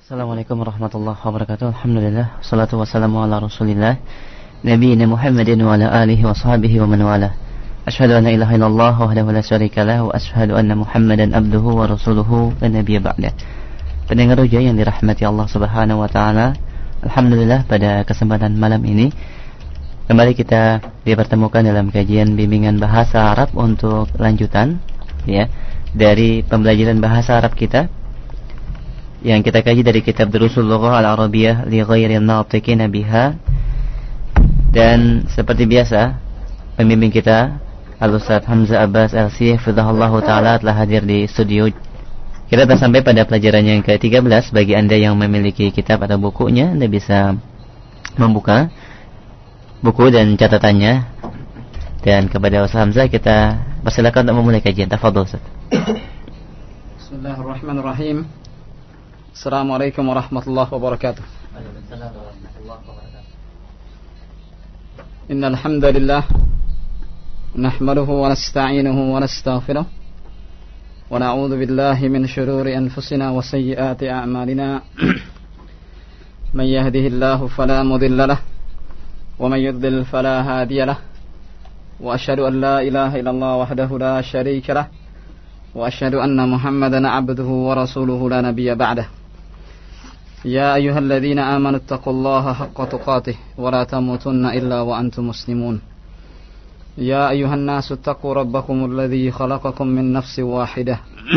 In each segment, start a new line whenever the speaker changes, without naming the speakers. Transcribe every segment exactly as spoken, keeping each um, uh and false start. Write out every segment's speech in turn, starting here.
Assalamualaikum warahmatullahi wabarakatuh. Alhamdulillah, wassalatu wassalamu ala rasulillah nabiyina Muhammadin wa ala alihi wa sahbihi wa man wala. Asyhadu an la ilaha illallah wahdahu la syarika lah wa asyhadu anna Muhammadan abduhu wa rasuluhu la nabiyya ba'dah. Pendengar roja yang dirahmati Allah Subhanahu wa taala, alhamdulillah pada kesempatan malam ini kembali kita dipertemukan dalam kajian bimbingan bahasa Arab untuk lanjutan ya dari pembelajaran bahasa Arab kita yang kita kaji dari kitab Durusul Lughah Al-Arabiyyah li Ghairil Natiqina Biha. Dan seperti biasa pembimbing kita Al-Ustaz Hamzah Abbas Al-Sih Fidzahallahu Ta'ala telah hadir di studio. Kita telah sampai pada pelajaran yang ke tiga belas. Bagi anda yang memiliki kitab atau bukunya, anda bisa membuka buku dan catatannya. Dan kepada Ustaz Hamzah kita persilakan untuk memulai kajian. Tafadhol Ustaz.
Bismillahirrahmanirrahim. Assalamualaikum warahmatullahi wabarakatuh. Innal hamdalillah nahmaduhu wa nasta'inuhu wa nastaghfiruh wa na'udzu billahi min shururi anfusina wa sayyiati a'malina. Man yahdihillahu fala mudilla lahu wa man yudlil fala hadiya lahu. Wa asyhadu an la ilaha illallah wahdahu la syarika lahu wa asyhadu anna Muhammadan 'abduhu wa rasuluhu la nabiyya ba'dahu. Ya ayyuhalladzina amanu taqullaha haqqa tuqatih wa la tamutunna illa wa antum muslimun. Ya ayyuhan nasu taqu rabbakumul ladzi khalaqakum min nafsin wahidah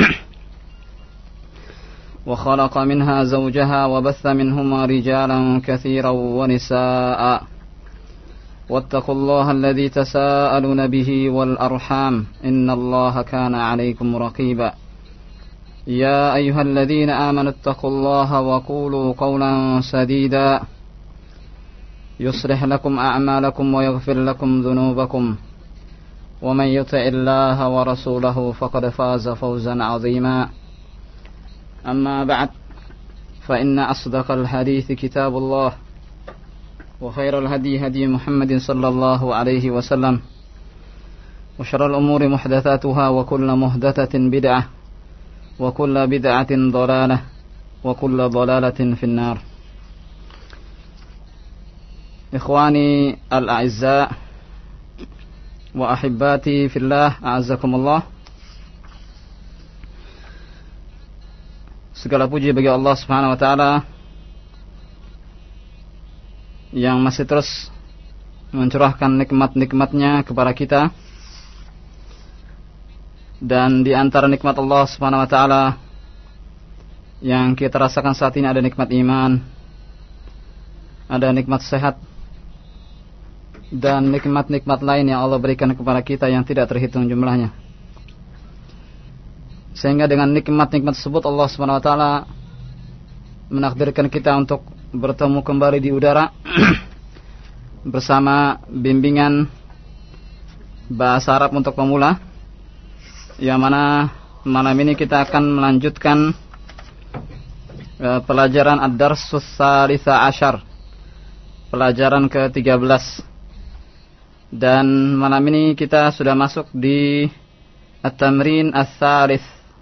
wa khalaqa minha zawjaha wa batha minhuma rijalan katsiran wa nisaa'a. Wattaqullaha alladzi tasaaluna bihi wal arham innallaha kana 'alaykum raqiba. يا أيها الذين آمنوا اتقوا الله وقولوا قولا سديدا يصلح لكم أعمالكم ويغفر لكم ذنوبكم ومن يطع الله ورسوله فقد فاز فوزا عظيما. أما بعد فإن أصدق الحديث كتاب الله وخير الهدي هدي محمد صلى الله عليه وسلم وشر الأمور محدثاتها وكل محدثة بدعة وكل بدعة ضلالة وكل ضلالة في النار. إخواني الأعزاء وأحباتي في الله أعزكم الله. Segala puji bagi Allah Subhanahu wa taala yang masih terus mencurahkan nikmat-nikmatnya kepada kita. Dan di antara nikmat Allah Subhanahu wa taala yang kita rasakan saat ini ada nikmat iman, ada nikmat sehat, dan nikmat-nikmat lain yang Allah berikan kepada kita yang tidak terhitung jumlahnya. Sehingga dengan nikmat-nikmat tersebut Allah Subhanahu wa taala menakdirkan kita untuk bertemu kembali di udara bersama bimbingan bahasa Arab untuk pemula, yang mana malam ini kita akan melanjutkan uh, pelajaran Ad-Darsus Tsalits Asyar, pelajaran ke tiga belas. Dan malam ini kita sudah masuk di At-Tamrin Ats-Tsalits,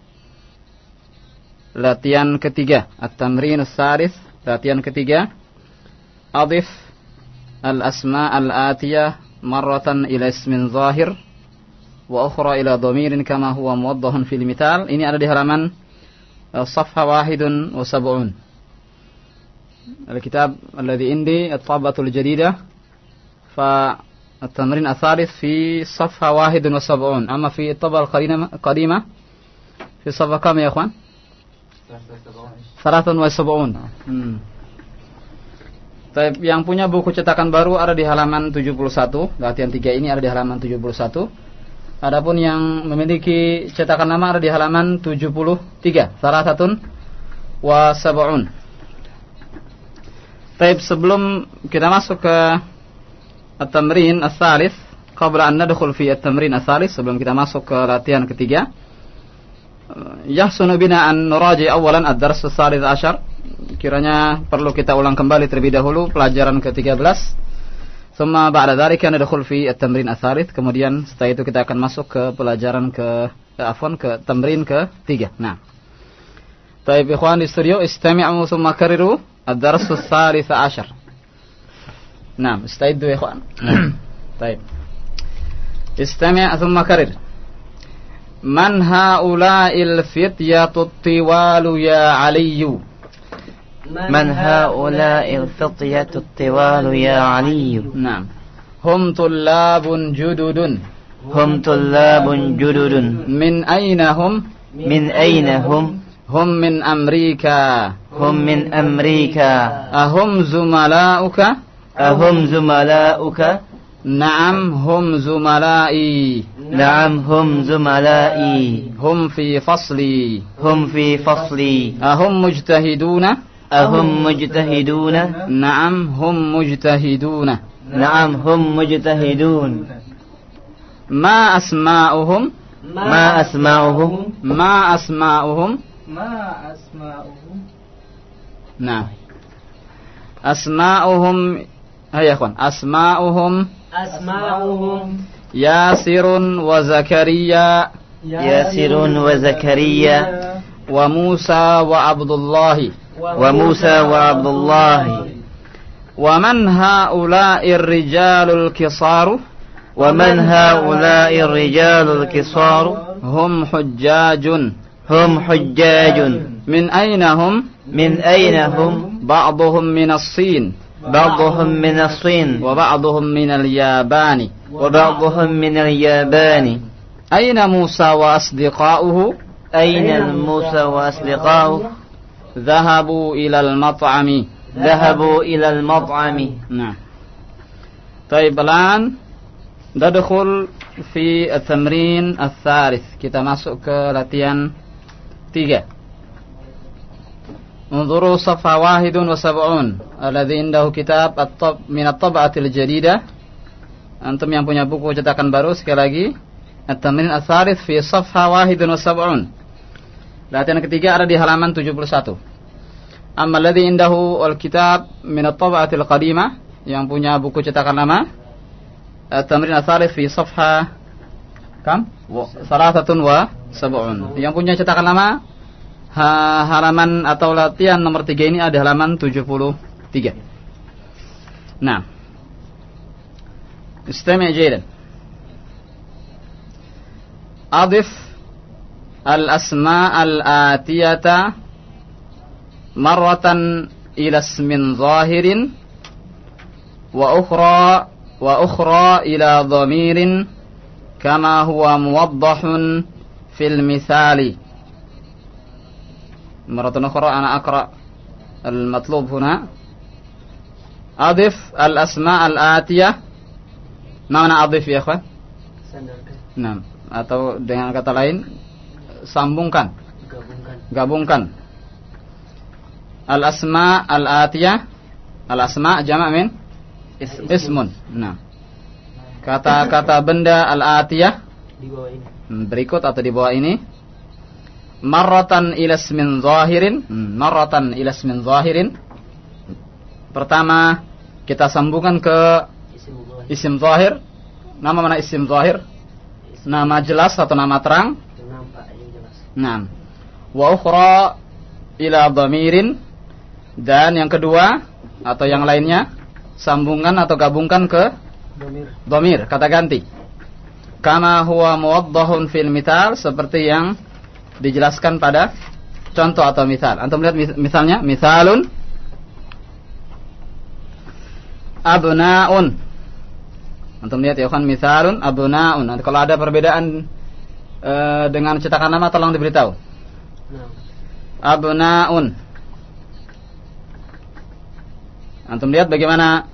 latihan ketiga. At-Tamrin Ats-Tsalits, latihan ketiga. Adif al-asma al-atiyah marratan ila ismin zahir wa ukhra ila dhamirin kama huwa muwaddahun fil mithal. Ini ada di halaman uh, safha wahidun wa sab'un. Al-kitab alladhi indi at-tabatul jadidah fa at-tamrin ats-tsalits fi safha wahidun wa sab'un. Amma fi at-tabal qadimah fi safha kam ya ikhwan? Salatun wa sab'un. Hmm. Yang punya buku cetakan baru ada di halaman tujuh puluh satu. Latihan tiga ini ada di halaman tujuh puluh satu. Adapun yang memiliki cetakan lama ada di halaman tujuh puluh tiga. Salasatun wa sab'un. Baik, sebelum kita masuk ke at-tamrin ats-tsalits, qabla an nadkhul fi at-tamrin ats-tsalits, sebelum kita masuk ke latihan ketiga, yahsunu bina an nuraji awalan ad-dars ats-tsalits asyar. Kiranya perlu kita ulang kembali terlebih dahulu pelajaran ke tiga belas. Thumma ba'da dzalika nadkhul fi at-tamrin ats-tsalits. Kemudian setelah itu kita akan masuk ke pelajaran ke eh, afwan ke tamrin ke tiga. Nah. طيب إخوان di studio استمعوا ثم كرروا الدرس الثالث عشر. نعم استعدوا يا إخوان. طيب استمع ثم كرر. من هؤلاء الفتية الطوال يا علي؟
من هؤلاء الفتية الطوال يا علي؟
نعم. هم طلاب جدد.
هم طلاب جدد.
من أين هم؟
من أين هم؟
هم من أمريكا.
هم من أمريكا.
أهم زملاؤك؟
أهم زملاؤك؟
نعم هم زملائي.
نعم هم زملائي.
هم في فصلي.
هم في فصلي.
أهم مجتهدون؟
أهم مجتهدون؟
نعم هم مجتهدون.
نعم هم مجتهدون.
ما أسماؤهم؟
ما أسماؤهم؟
ما أسماؤهم؟
ما أسماؤهم؟
نعم أسماؤهم. هيا يا أخوان أسماؤهم
أسماؤهم
ياسر وزكريا.
ياسر وزكريا.
وموسى وعبد الله.
وموسى وعبد الله.
ومن هؤلاء الرجال الكصار؟
ومن هؤلاء الرجال الكصار؟
هم حجاج.
هم حجاج.
من أين هم؟
من أين هم؟
بعضهم من الصين.
بعضهم من الصين.
وبعضهم من اليابان.
وبعضهم من اليابان.
أين موسى وأصدقاؤه؟
أين موسى وأصدقاؤه؟
ذهبوا إلى المطعم.
ذهبوا إلى المطعم.
نعم. طيب الآن ندخل في التمرين الثالث. Kita masuk ke latihan tiga. انظروا صفحة واحد وسبعون الذي عنده كتاب الطب من الطبعة الجديدة. Antum yang punya buku cetakan baru, sekali lagi التمرين الثالث في صفحة واحد وسبعون. Latihan ketiga ada di halaman tujuh puluh satu. Amma alladhi indahu al-kitab min at-tab'ati al-qadimah, yang punya buku cetakan lama, at-tamrin ats-tsalits fi safha kam? Salasatun wa sab'un. Yang punya cetakan lama ha, halaman atau latihan nomor tiga ini ada halaman tujuh puluh tiga. Nah. Istami' jaydan. Adif al-asma' al-atiyata marratan ila ismin zahirin wa ukhra wa ukhra ila dhamirin kama huwa muwaddahun fil mithali. Marratan ukhra ana aqra al-matlub huna. Adif al-asma' al-atiyah. Mana adif ya ikhwan?
Sandarkan.
Nah, atau dengan kata lain sambungkan,
Gabungkan.
gabungkan. Al-asma al-atiyah, al-asma jamak min ismun. Nah, kata-kata benda al-atiyah
Di bawah ini.
berikut atau di bawah ini. Marratan ila ismin zahirin, marratan ila ismin zahirin. Pertama kita sambungkan ke
Isim bawah.
isim zahir. Nama mana isim zahir? Nama jelas atau nama terang?
Yang nampak yang jelas.
Nah, wa ukhra ila dhamirin, dan yang kedua atau yang lainnya sambungan atau gabungkan ke
Dhamir.
dhamir, kata ganti. Kama huwa muwaddahun fil mithal, seperti yang dijelaskan pada contoh atau misal. Antum lihat mis- misalnya, misalun abnaun. Antum lihat ya kan, misalun abnaun. Nanti kalau ada perbedaan e, dengan cetakan nama tolong diberitahu.
Nah.
Abnaun. Antum lihat bagaimana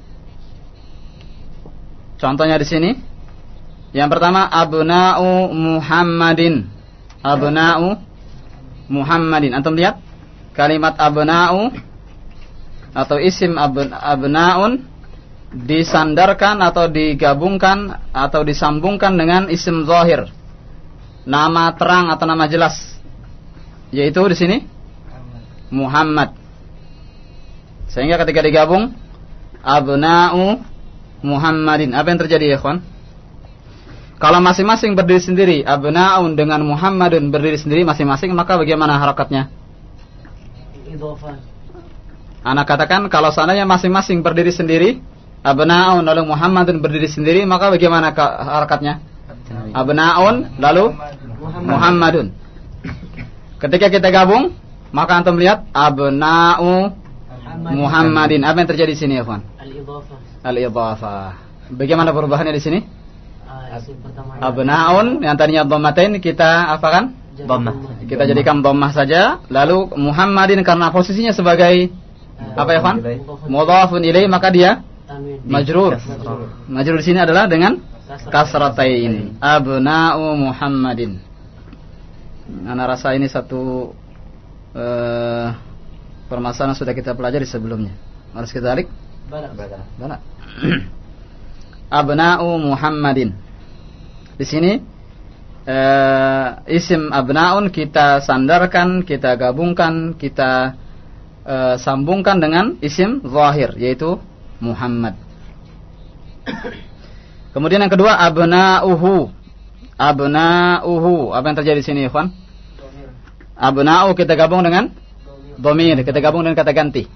contohnya di sini. Yang pertama abna'u Muhammadin. Abna'u Muhammadin. Antum lihat kalimat abna'u atau isim abn, abna'un disandarkan atau digabungkan atau disambungkan dengan isim zahir, nama terang atau nama jelas, yaitu di sini Muhammad. Sehingga ketika digabung abna'u Muhammadin, apa yang terjadi ya ikhwan? Kalau masing-masing berdiri sendiri, abna'un dengan Muhammadun berdiri sendiri masing-masing, maka bagaimana harakatnya?
Al-idhafah.
Anak katakan kalau seandainya masing-masing berdiri sendiri, abnaun lalu Muhammadun berdiri sendiri, maka bagaimana harakatnya? Abnaun lalu Muhammadun. Ketika kita gabung, maka antum lihat abna'u Muhammadin. Apa yang terjadi di sini, ya kawan?
Al-idhafah.
Al-idhafah. Bagaimana perubahannya di sini?
Ah, isim pertama.
Abnaun yang tadinya dhammatain kita apakan?
Dhammah.
Kita jadikan dhammah saja. Lalu Muhammadin karena posisinya sebagai apa ya, kawan? Mudhafun ilaih, maka dia
Tanwin.
majrur. Majrur di sini adalah dengan kasratain. Abna'u Muhammadin. Ana rasa ini satu uh, permasalahan sudah kita pelajari sebelumnya. Harus kita tarik.
Bala.
Bala. Abna'u Muhammadin. Di sini uh, isim abna'un kita sandarkan, kita gabungkan, kita uh, sambungkan dengan isim zahir yaitu Muhammad. Kemudian yang kedua abna'uhu. Abna'uhu. Apa yang terjadi di sini, ikhwan? Abna'u kita gabung dengan dhamir, kita gabung dengan kata ganti.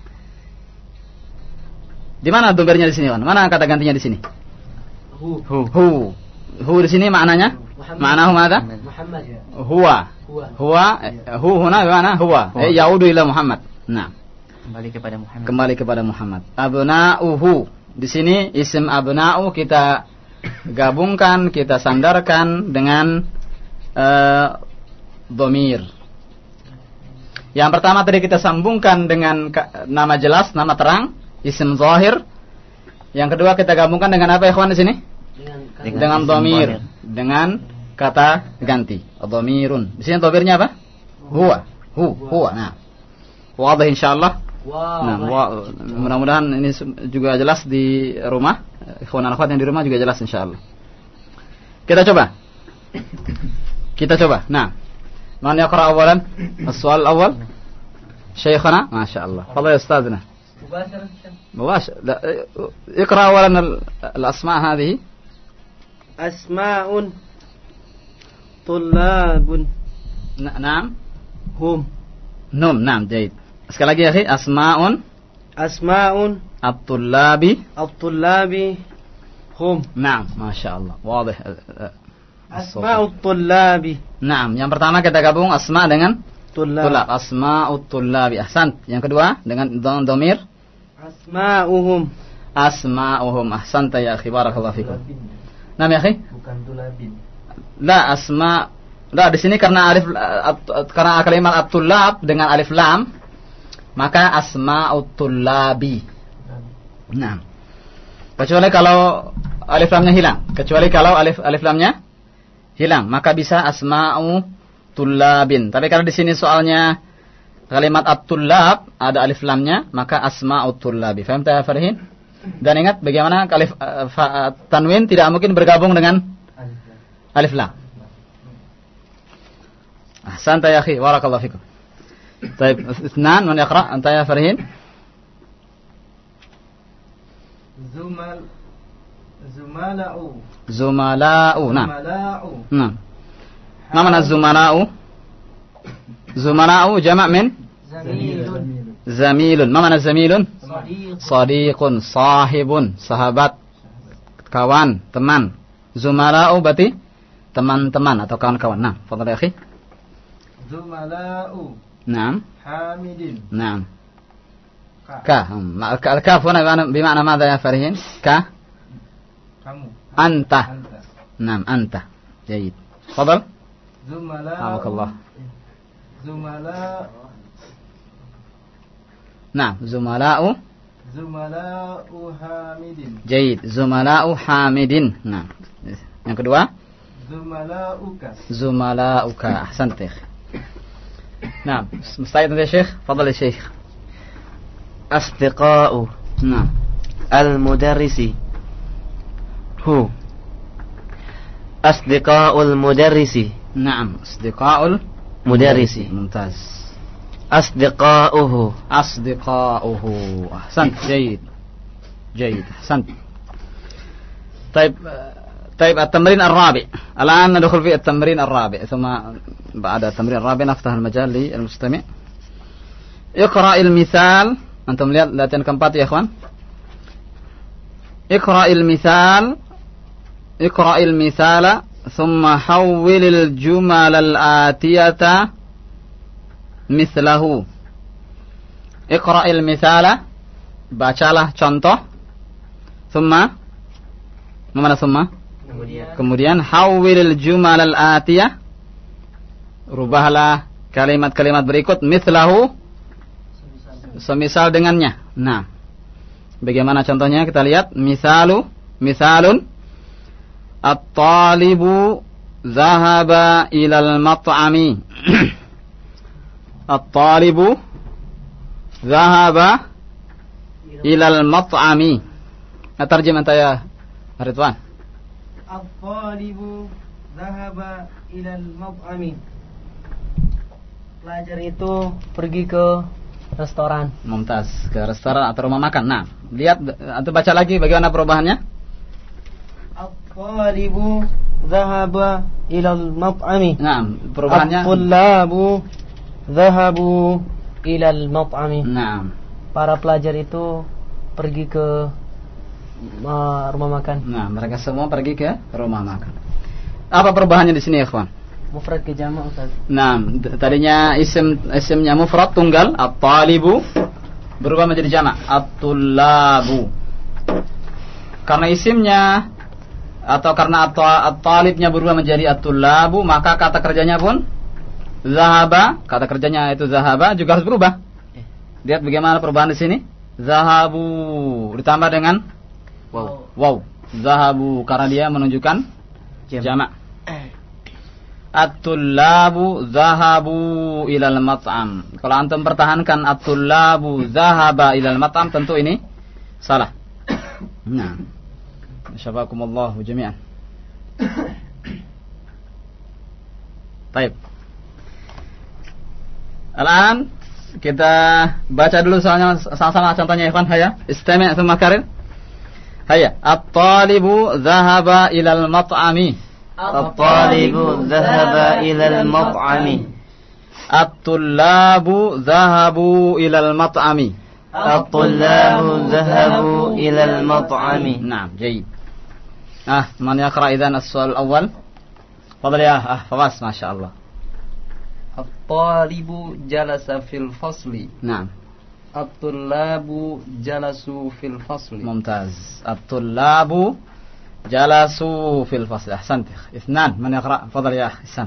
Di mana dhamirnya di sini, ikhwan? Mana kata gantinya di sini?
Hu.
Hu. Hu. Hu di sini maknanya? Maknahu mana?
Muhammad.
Huwa.
Huwa.
Huwa. Hu huna bimana huwa. Eh, yaudu ila Muhammad. Nah,
Kembali kepada Muhammad.
kembali kepada Muhammad. Abna'uhu. Di sini isim abna'u kita gabungkan, kita sandarkan dengan uh, dhamir. Yang pertama tadi kita sambungkan dengan nama jelas, nama terang, isim zahir. Yang kedua kita gabungkan dengan apa, ikhwan, di sini?
Dengan
Dengan
Dengan
isim
dhamir,
zahir.
dengan kata ganti. Dhamirun. Di sini dhamirnya apa? Huwa. Hu, huwa. Nah. Wadah insyaallah.
Wow.
Nah, wa- mudah-mudahan ini juga jelas di rumah. Ikhwan akhwat yang di rumah juga jelas insyaallah. Kita coba. Kita coba. Nah. Man yaqra awalan? As-su'al al-awwal. Shaykhana, ma sha Allah. Fadhil ya ustazna.
Mubashara.
مباشر لا اقرأ أولا الأسماء هذه.
أسماء طلاب
ن- نعم
هم
نعم نعم جيد. Sekali lagi ya akhi, asma'un
أسماء
at-tullabi.
الطلاب هم
Naam, masya Allah, wadah.
أسماء الطلاب
Naam, yang pertama kita gabung asma dengan
طلاب
tulab, asma'ut tullabi. Ahsan. Yang kedua dengan dhamir
أسماؤهم
asma'uhum. Ahsanta ya akhi, barakallahu fikum. Naam ya akhi?
Bukan tulabin.
La asma. La di sini karena alif at- karena kalimat at-tullab dengan alif lam, maka asma'ut tullabi. Nah. Kecuali kalau alif lamnya hilang, kecuali kalau alif alif lamnya hilang, maka bisa asma'u tullabin. Tapi kalau di sini soalnya kalimat at-tullab ada alif lamnya, maka asma'ut tullabi. Faham tak, Farhin? Dan ingat bagaimana alif uh, fa, tanwin tidak mungkin bergabung dengan alif lam. Ahsanta ya akhi, barakallahu fikum. Baik, اثنان من يقرأ أنت يا فرهين.
زمل زملاء
زملاء. نعم
زملاء
نعم. ما معنى الزملاء؟ زملاء جمع من
Zamilun.
زميل. ما معنى زميل؟
Sadiq.
صديق، صاحب، sahabat, kawan, teman. Zumala'u berarti teman-teman atau kawan-kawan. Nah, fadhal ya akhi.
زملاء
Naam.
حامد
Naam.
Ka.
Ka. Hmm. Ma- al- Al-kaf huna bima'na madha ya Farihin? Ka.
kamu
Anta.
Anta.
Naam, anta. Jayid. Fadhal.
زملاء
Alhamdulillah.
زملاء
Naam, zumala'u.
زملاء حامد
Jayid. Zumala'u Hamidin. Nah. Yang kedua,
زملاؤك
zumala'uka. Ahsant ya. Naam, musta'id ya Syekh? Fadhal ya Syekh.
أصدقاء
Naam.
المدرس هو أصدقاء المدرس
Naam, asdiqa'ul
مدرس
mumtaz.
أصدقاؤه
أصدقاؤه. أحسنت. جيد جيد أحسنت. طيب طيب التمرين الرابع. الآن ندخل في التمرين الرابع، ثم بعد التمرين الرابع نفتح المجال للمستمع Iqra'il misal. Antum lihat latihan keempat ya, ikhwan. Iqra'il misal. Iqra'il misala, thumma hawwilil jumalal atiyata mislahu. Iqra'il misala, bacalah contoh. Thumma, mana thumma?
Kemudian,
Kemudian hawwilil jumalal atiyah, rubahlah kalimat-kalimat berikut mislahu, semisal dengannya. Nah, bagaimana contohnya? Kita lihat. Misalu, misalun, at-talibu zahaba ilal mat'ami. At-talibu zahaba ilal mat'ami. Atarjim anta ya Ridwan.
At-talibu zahaba ilal mat'ami. Pelajar itu pergi ke restoran.
Mumtaz, ke restoran atau rumah makan. Nah, lihat atau baca lagi bagaimana perubahannya.
At-talibu zahaba ilal mat'ami.
Nah, perubahannya.
At-tullabu zahabu ilal mat'ami.
Nah,
Para pelajar itu pergi ke uh, rumah makan.
nah, mereka semua pergi ke rumah makan. Apa perubahannya di sini, ikhwan?
Mufrad ke jamak, Ustaz.
Nah, t- tadinya isim isimnya mufrad tunggal, at-talibu, berubah menjadi jamak, at-tullabu. Karena isimnya atau karena at- at-talibnya berubah menjadi at-tullabu, maka kata kerjanya pun zahaba, kata kerjanya itu zahaba juga harus berubah. Lihat bagaimana perubahan di sini. Zahabu ditambah dengan
Wow.
wow, zahabu karena dia menunjukkan jamak. At-tullabu zahabu ilal mat'am. Kalau antum pertahankan at-tullabu zahaba ilal mat'am, tentu ini salah. Nah, syafakumullah jami'an. Baik. Al-an kita baca dulu soalnya sama-sama contohnya, ikhwan. Haya, istami' tsumma karir. Haya, at-talibu zahaba ilal mat'ami.
At-talibu dhahaba ilal mat'ami.
At-tullabu zahabu ilal mat'ami.
At-tullabu dhahabu ilal mat'ami.
Naam, jayyid. Ah, man yaqra idzan as-su'al al-awwal? Fadhal ya, ah, Fawaz, masyaallah.
At-talibu jalasa fil fasli.
Naam,
At-tullabu jalasu fil fasli.
mumtaz. At-tullabu jalasu fil fasl. Ahsant. Ithnan, man yaqra? Fadhal ya Ihsan.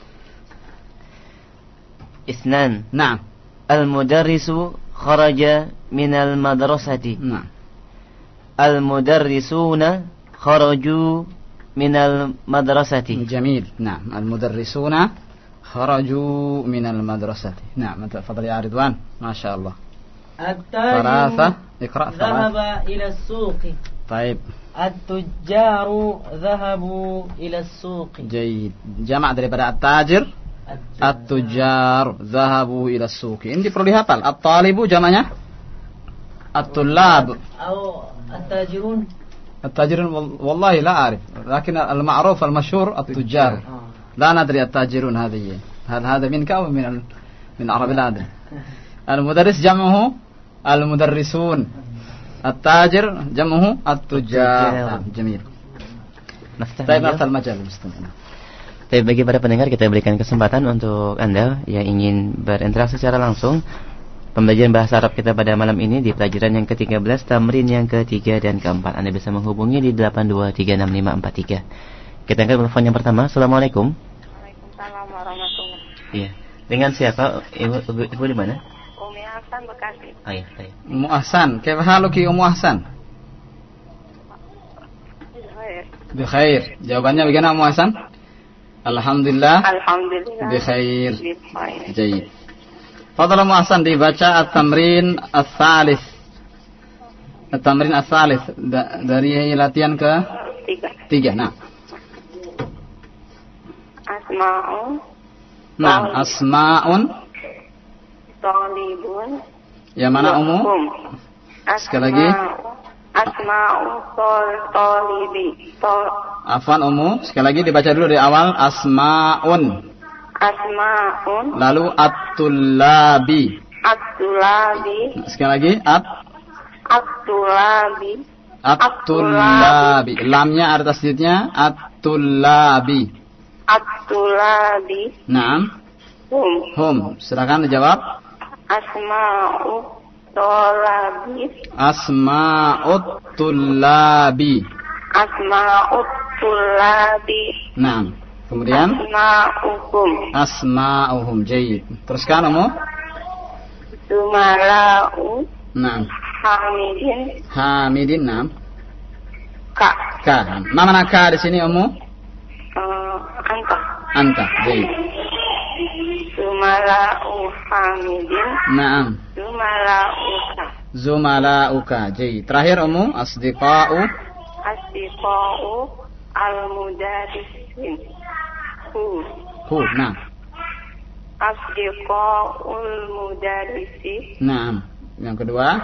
Isnan.
Naam,
Al-mudarrisu kharaja minal madrasati.
naam.
Al-mudarrisuna kharaju minal madrasati.
جميل. نعم، المدرسون خرجوا من المدرسة. نعم، تفضل يا رضوان. ما شاء الله. ثلاثة. اقرأ ثلاثة.
ذهب إلى السوق.
طيب،
التجار ذهبوا إلى السوق.
جيد. جمع daripada at-tajir. At-tujar zahabu ila suqi. Ini perlu dihafal. At-talibu jamaknya at-tullab.
أو التاجرون.
At-tajirun wallahi la أعرف. لكن المعروف المشهور التجار. لا ندري التاجرون هذه. هل هذا منك أو من ال... من عرب لا أدري. المدرس جمعه المدرسون. التاجر جمعه التجار. جميل. طيب نفتح المجال المستمعين.
Tapi bagi para pendengar, kita berikan kesempatan untuk Anda yang ingin berinteraksi secara langsung pembelajaran bahasa Arab kita pada malam ini di pelajaran yang ke tiga belas, tamrin yang ketiga dan keempat. Anda bisa menghubungi di delapan dua tiga enam lima empat tiga. Kita angkat telepon yang pertama. Assalamualaikum.
Waalaikumsalam warahmatullahi.
Iya. Dengan siapa? Ibu, ibu, ibu di mana?
Umi Hasan Bekasi.
Oh iya, baik.
Ummu Ahsan, kaifa haluki Ummu Ahsan?
Baik.
Bikhair. Jawabannya bagaimana Ummu Ahsan? Alhamdulillah.
Alhamdulillah.
Bikhair.
Bikhair.
Jayyid. Fadhal Ummu Ahsan, dibaca at-tamrin ats-tsalits. At-tamrin ats-tsalits da- dari latihan ke
Tiga.
tiga. Nah.
Asma'u.
Nah, asma'un.
Talibun.
Yang mana Ummu?
Hum.
Sekali lagi.
Asma'u tol- talibi. Tol-
Afwan Ummu, sekali lagi dibaca dulu dari awal. Asma'un.
Asma'un.
Lalu at-tullabi.
At-tulabi.
Sekali lagi, at
At-tulabi.
at-tullabi. Lamnya ada tasdidnya, at-tullabi.
At-tulabi.
Naam.
Hum.
Hum. Silakan dijawab.
Asma'u tolabi.
Asma'ut tullabi.
Asma'ut tulabi.
Naam. Kemudian
Asma'uhum.
asma'uhum. Jayyid. Teruskan Ummu.
Zumala'u.
Naam.
Hamidin.
Hamidin. Naam.
Ka.
Ka. Ma mana ka di sini Ummu?
Uh, anta.
Anta. Jayyid.
Zumala'u Hamidin.
Naam.
Zumala'uka.
Zumala'uka. Jayyid. Terakhir Ummu, asdiqa'u.
Asdiqa'u al-mudarrisin. Hu.
Hu. Naam.
Asdiqa'ul mudarrisi.
Naam. Yang kedua,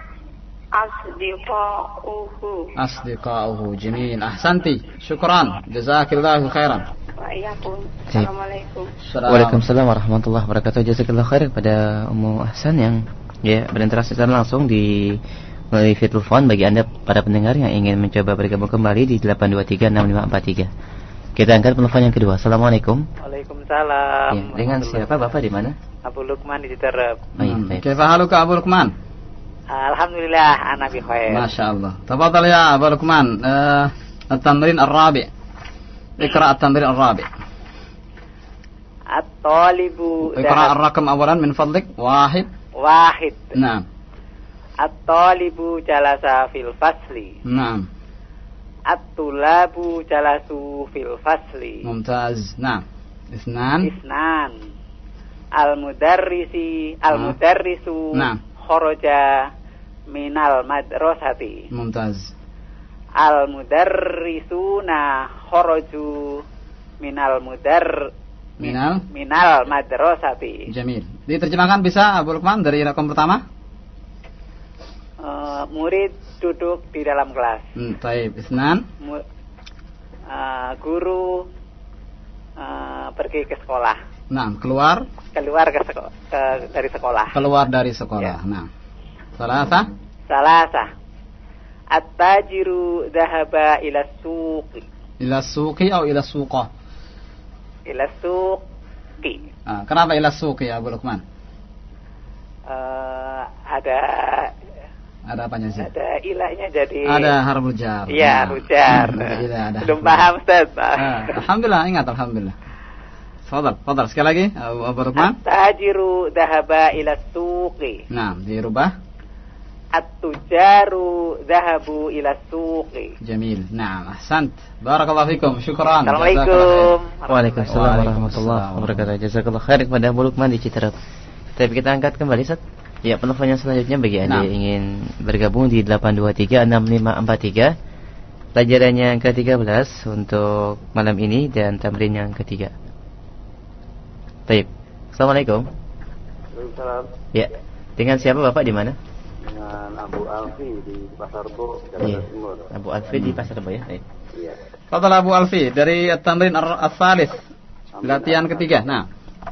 Asdiqa'uhu.
asdiqa'uhu. Jamil. Ahsanti. Syukran. Jazakillahu khairan.
Wa iyyakum.
Baik.
Assalamualaikum.
Waalaikumsalam warahmatullahi wabarakatuh. Jazakallahu khair kepada Ummu Ahsan yang ya berinteraksi secara langsung di melalui via telepon. Bagi Anda para pendengar yang ingin mencoba bergabung kembali di delapan dua tiga enam lima empat tiga. Kita angkat penelpon yang kedua. Assalamualaikum.
Waalaikumsalam.
Ya, dengan siapa Bapak di mana?
Abu Lukman di Citerep.
Oh, iya, baik.
Kaifa haluka Abu Lukman?
Alhamdulillah, ana bi khair.
Masya Allah. Tafadhal ya Abu Lukman. Uh, At-tamrin ar-rabi'. Iqra' at-tamrin ar-rabi'.
At-talibu
Iqra' ar-raqam awalan min fadlik. Wahid.
wahid.
Naam.
At-talibu jalasa fil fasli.
Naam.
At-tulabu jalasu fil fasli.
Mumtaz. Naam. Isnan.
Isnan. Al-mudarrisi al-mudarrisu
Naam.
kharaja minal madrasati.
Mumtaz.
Al-mudarrisuna kharaju minal mudar
Minal.
minal madrasati.
Jamil. Diterjemahkan bisa Abu Lukman dari raqam pertama?
Uh, murid duduk di dalam kelas.
Hmm, taib. Isnan.
Mu- uh, guru uh, pergi ke sekolah.
Naam. Keluar.
Keluar ke, seko- ke dari sekolah.
Keluar dari sekolah.
Ya.
Nah. Salasa.
Salasa. At-tajiru dhahaba ila suqi.
Ila suqi atau ila suqah?
Ila suqi.
Ah, kenapa ila suqi Abu Lukman?
Uh, ada
Ada apanya sih?
ada ilahnya jadi.
Ada harful jar.
Iya,
Nah.
rujar.
Ada ilah, ada
Belum
harful
paham, Ustaz.
jar. Ah, alhamdulillah, ingat alhamdulillah. Fadal, fadal sekali lagi Abu, Abu Lukman.
At-tajiru dhahaba ila suqi.
Nah, dirubah.
At-tujaru dhahabu ila suqi.
Jamil. Nah, ahsant. Barakallahu fikum. Syukran.
Assalamualaikum.
Waalaikumsalam warahmatullahi wabarakatuh. Jazakallahu khair kepada Abu Lukman di Citerep. Tapi kita angkat kembali, Ustaz. Ya, penelpon yang selanjutnya bagi Anda
Nah.
yang ingin bergabung di delapan dua tiga enam lima empat tiga. Pelajarannya yang ke tiga belas untuk malam ini dan tamrin yang ketiga. Baik. Assalamualaikum.
Waalaikumsalam.
Ya. Dengan siapa Bapak di mana?
Dengan Abu Alfi di Pasar Bo,
Iya.
Jakarta Timur.
Abu Alfi di Pasar Rebo ya. Baik.
Iya.
Fadal Abu Alfi dari at-tamrin as-salis. Latihan ketiga. Nah.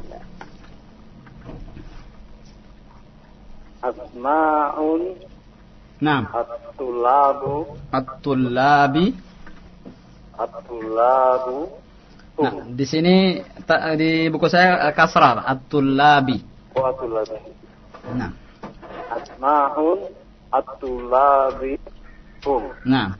Asma'un
Nah.
at-tulabu
At-tullabi.
at-tulabu
Nah, di sini ta- di buku saya eh, kasrah at-tullabi.
wa at-tulabi.
Nah.
Asma'un at-tulabi hum.
Nah.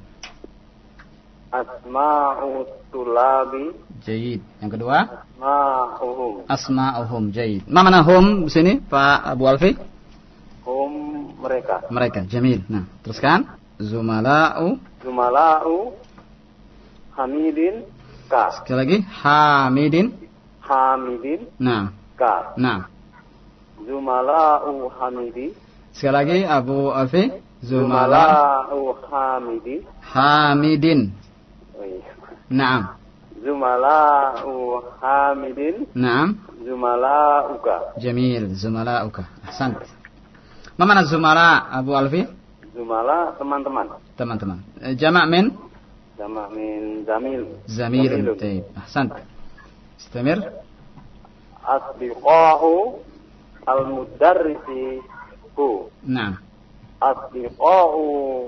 Asma'u tulabi
Jayyid. Yang kedua,
asma'uhum.
asma'uhum. Jayyid. Ma mana hum di sini Pak Abu Alfi?
Hum mereka.
Mereka. Jamil. Nah, teruskan. Zumala'u.
Zumala'u Hamidin ka.
Sekali lagi. Hamidin.
Hamidin
Nah.
ka.
Nah.
Zumala'u Hamidi.
Sekali lagi Abu Alfi. Zumala.
Zumala'u Hamidi.
Hamidin.
Oh, iya.
Naam.
Zumala'u Hamidin.
Naam.
Zumala'uka.
Jamil. Zumala'uka. Ahsan. Ma mana zumala Abu Alfi?
Zumala teman-teman.
Teman-teman. Eh, Jama' min
Jama' min zamil.
zamil.
Zamilun.
Taib. Ahsan. Istamir.
Asdiqa'u al-mudarrisi hu.
Naam.
Asdiqa'u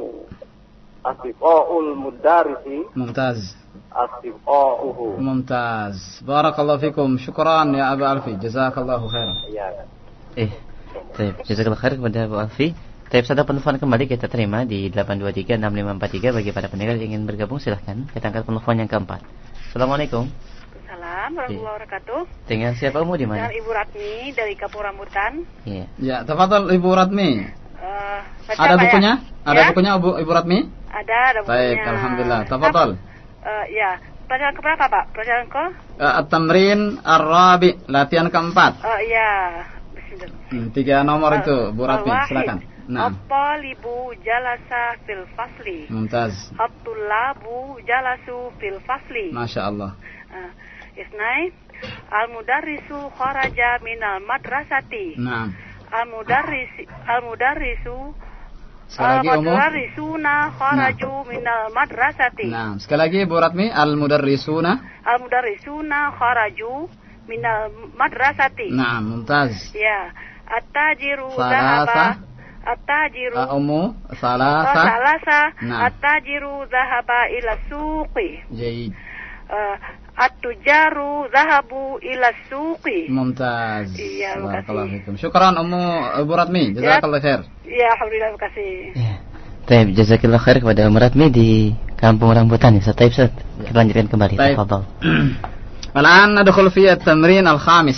Asdiqa'ul mudarrisi.
Mumtaz.
Asdiqa'uhu.
Mumtaz. Barakallahu fikum. Syukran ya Abu Alfi. Jazakallahu khairan.
Ya.
Eh, baik. Jazakallahu khair kepada Abu Alfi. Baik, satu penelpon kembali kita terima di delapan dua tiga enam lima empat tiga. Bagi para pendengar yang ingin bergabung silahkan kita angkat penelpon yang keempat. Assalamualaikum.
Assalamualaikum warahmatullahi wabarakatuh.
Dengan siapa Umu di mana?
Dengan Ibu Ratmi dari Kampung Rambutan.
Iya.
Ya, tafadhal Ibu Ratmi.
Uh,
Ada bukunya?
Ya?
Ada bukunya Ibu, Ibu Ratmi?
Ada, ada bukunya.
Baik, alhamdulillah. Tafadhal.
Uh, ya, pelajaran keberapa Pak? Pelajaran ke?
Uh, At-tamrin ar-rabi, latihan keempat.
Uh, ya. Bismillah.
Hmm, tiga nomor itu, Bu Ratmi,
Wahid.
silakan. Nah.
At-talibu jalasa fil fasli.
Mumtaz.
At-tullabu jalasu fil fasli.
Masya Allah.
Uh, Isnai al-mudarrisu kharaja minal madrasati.
Nah.
Al-mudarris al-mudarrisu
Sekali lagi umum.
al-mudarrisuna kharaju minal madrasati.
Nah, sekali lagi Bu Ratmi, al-mudarrisuna
Al-mudarrisuna kharaju minal madrasati.
Nah, mumtaz.
Ya. At-tajiru
Salasa.
dhahaba At-tajiru
Uh, ummu
Oh,
salasa.
salasa.
Nah.
At-tajiru dhahaba ila suqi.
Jaid.
Uh, At-tujaru dhahabu ila suqi.
Mumtaz.
Iya, terima kasih.
Barakallahu fikum. Syukran Ummu Ibu Ratmi. Jazakallahu khair.
Ya, alhamdulillah, terima kasih.
Ya. Baik, jazakallahu khair kepada Umu Ratmi di Kampung Rambutan. Ya, Taib Ustaz. Kita lanjutkan kembali.
Taib.
Tafadhal.
Al-an nadkhul fi at-tamrin al-khamis.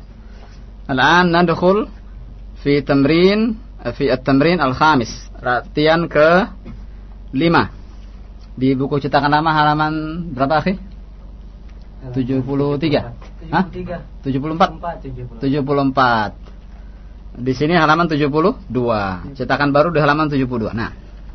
Al-an nadkhul fi tamrin fi at-tamrin al-khamis. Latihan ke lima. Di buku cetakan lama halaman berapa, akhi? tujuh puluh tiga. Hah? tujuh puluh empat. tujuh puluh empat. Di sini halaman tujuh puluh dua. Cetakan baru di halaman tujuh puluh dua. Nah.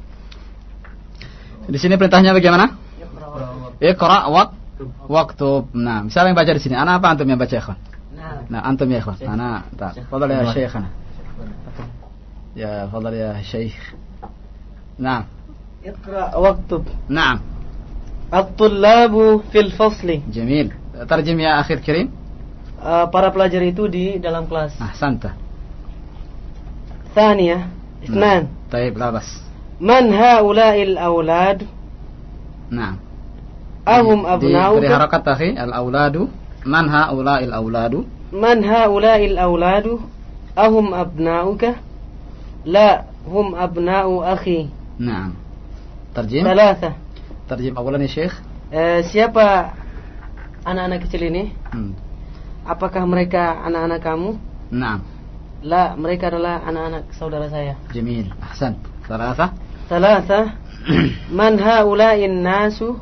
Di sini perintahnya bagaimana? Iqra wa waktub. Nah, siapa yang baca di sini? Ana apa antum yang baca, ikhwan? Nah, antum ya, ikhwan. Ana, tak. Fadhal ya syekhana. Ya, fadhal ya syekh. Nah.
Iqra waktub.
Naam.
At-tullabu fil fasli.
Jamil. Tarjim ya akhir kirim.
Uh, para pelajar itu di dalam kelas.
Ahsanta.
Thaniyah, Isnan.
Taib, la bas.
Man haula'il aulad?
Naam.
Ahum abna'uka?
Beri harakat akhi, al-auladu. Man haula'il auladu?
Man haula'il auladu? Ahum abna'uka? La, hum abna'u akhi.
Naam. Tarjim.
Salatha.
Tarjim awalan ya Syekh.
Eh, siapa anak-anak kecil ini?
Hmm.
Apakah mereka anak-anak kamu?
Naam.
La, mereka adalah anak-anak saudara saya.
Jamil. Ahsan. Salatha.
Salatha. Man haula'in nasu?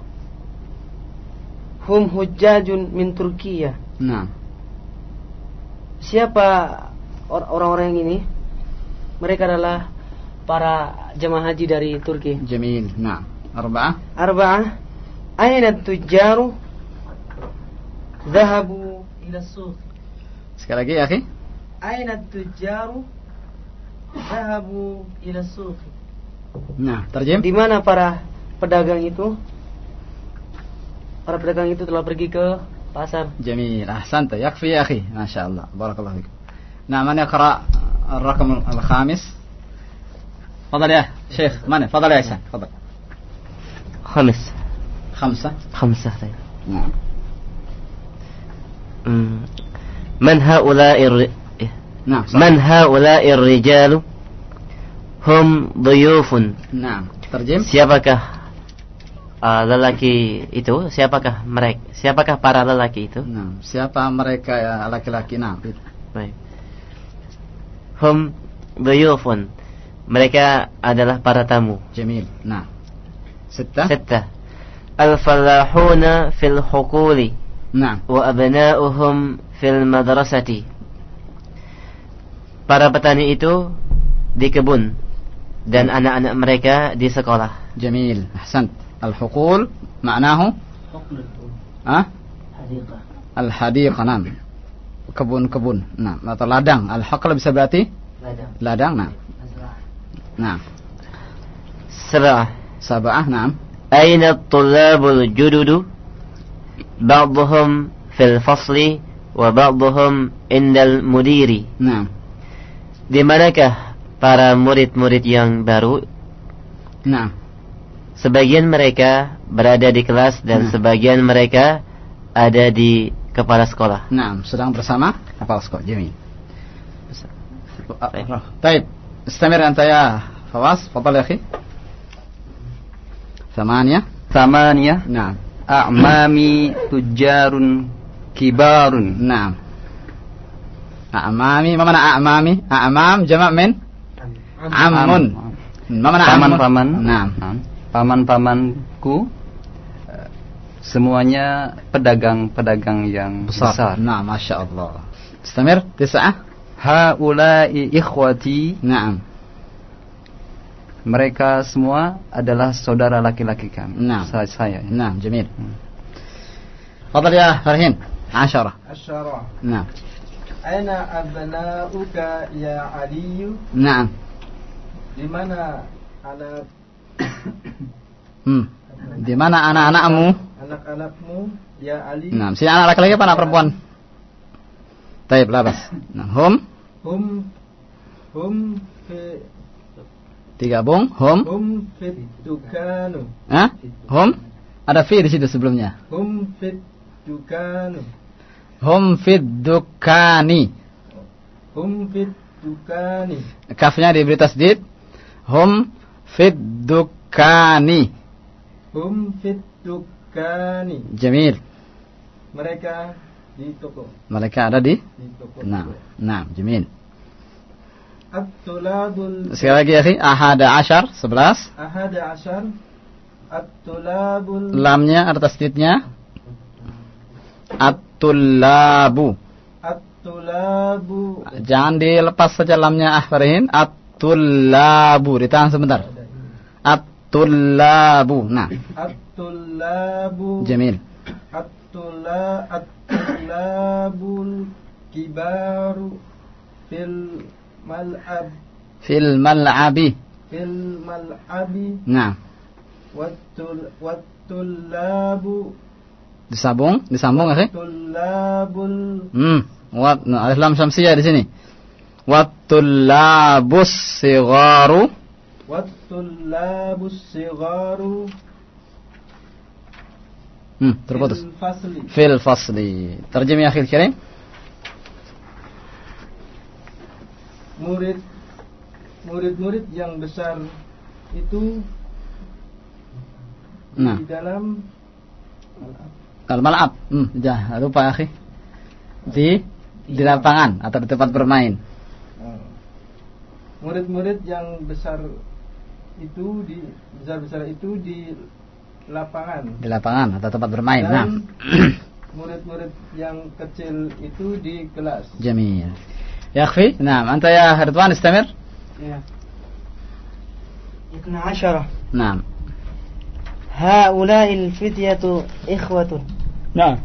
Hum hujjajun min Turkiya.
Naam.
Siapa or- orang-orang ini? Mereka adalah para jemaah haji dari Turki.
Jamil. Naam. Arba'ah.
Arba'ah. Aina tujjaru? Dhahabu ila suq.
Sekali lagi akhi.
Aina tujjaru? Dhahabu ila suq.
Nah, tarjim.
Di mana para pedagang itu? Para pedagang itu telah pergi ke pasar.
Jamil. Ahsanta. Yakfi ya akhi. Masyaallah. Barakallahu fikum. Nah, man yaqra الرقم الخامس. تفضل يا شيخ. من؟ تفضل يا إحسان. تفضل.
خمس.
خمسة.
خمسة. طيب.
نعم.
من هؤلاء الر...
نعم. صحيح.
من هؤلاء الرجال؟ هم ضيوف.
نعم. ترجم.
Siapakah uh, lelaki itu? Siapakah mereka? Siapakah para lelaki itu?
Nah, siapa mereka ya laki-laki? Nah.
Baik. Hum ضيوف. Mereka adalah para tamu.
جميل. نعم. ستة.
ستة. الفلاحون في الحقول.
نعم.
وأبناؤهم في المدرسة. Para petani itu di kebun dan anak-anak mereka di sekolah.
جميل. أحسنت. الحقول معناه ها
Hadiqah.
الحديقة. نعم. kebun-kebun. Nah, atau ladang. Al-haql bisa berarti
Ladang.
ladang. Nah. Nah.
سبعة.
Sab'ah. Nah.
أين الطلاب الجدد؟ بعضهم في الفصل وبعضهم عند المدير.
Nah.
di manakah para murid-murid yang baru?
Nah,
sebagian mereka berada di kelas dan
nah.
sebagian mereka ada di kepala sekolah.
Nah, sedang bersama kepala sekolah. Jamil. Baik, istamir anta ya Fawaz, fadhal ya akhi. Thamania,
Thamania.
nah,
A'mami tujarun kibarun.
nah. A'mami, ma mana a'mami? A'mam jamak min ammun. Ma mana ammun?
Paman-paman.
Nah.
Paman-pamanku eh, semuanya pedagang-pedagang yang besar.
Nah, Masya Allah. Istamir, tis'ah.
Haula'i ikhwati.
Naam.
Mereka semua adalah saudara laki-laki kami.
Nah.
Saya, saya.
Naam, jamil. Fadal ya Farhin. Ashara.
Asyara.
Naam.
Aina abna'uka ya Aliyu?
Naam.
Di mana anak
Hmm. Di mana anak-anakmu?
anak-anakmu ya Ali?
Naam. Si anak laki-laki apa anak perempuan? Taib, labas. Nah, hum.
Hum hum fi
Digabung. Hum.
hum fit dukanu.
Hah? Hum. Ada fi di situ sebelumnya.
Hum fit dukanu.
Hum fid dukani.
Hum fit dukani.
Kafnya diberi tasdid. Hum fid dukani.
Hum fit dukani.
Jamil.
Mereka di toko.
Mereka ada di.
Di toko.
Nah, nah, jamil.
At-tulabul
Sekali lagi ya, akhi. Ahada ashar, sebelas.
ahada asyar. At-tulabul
Lamnya ada tasdidnya. At-tullabu.
At-tulabu
Jangan dilepas saja lamnya, ah Farihin. At-tullabu. Ditahan sebentar. At-tullabu. Nah,
At-tulabu
jamil.
At-tula At-tulabul kibaru fil mal'ab
Fil mal'abi.
fil mal'abi
Nah,
Wattul Wattulabu
disambung, disambung akhi.
Tulabul
Hmm, wat, nah, alif lam syamsiyah di sini. Wattulabus sigharu.
Wattulabus sigaru
Hmm, terputus.
fil fasli.
Fil fasli. Terjem ya akhil kirim.
Murid murid-murid yang besar itu
Nah,
di dalam
al-mal'ab. Hmm, jah, lupa akhi. Di di lapangan atau di tempat bermain.
murid-murid yang besar itu di besar-besar itu di lapangan.
Di lapangan atau tempat bermain. Nah,
Dan murid-murid yang kecil itu di kelas.
jamil. Ya akhi, nah, anta ya Ridwan istamir.
Ya. Itna asyara.
Nah.
Haula'il fityatu ikhwatun.
Nah.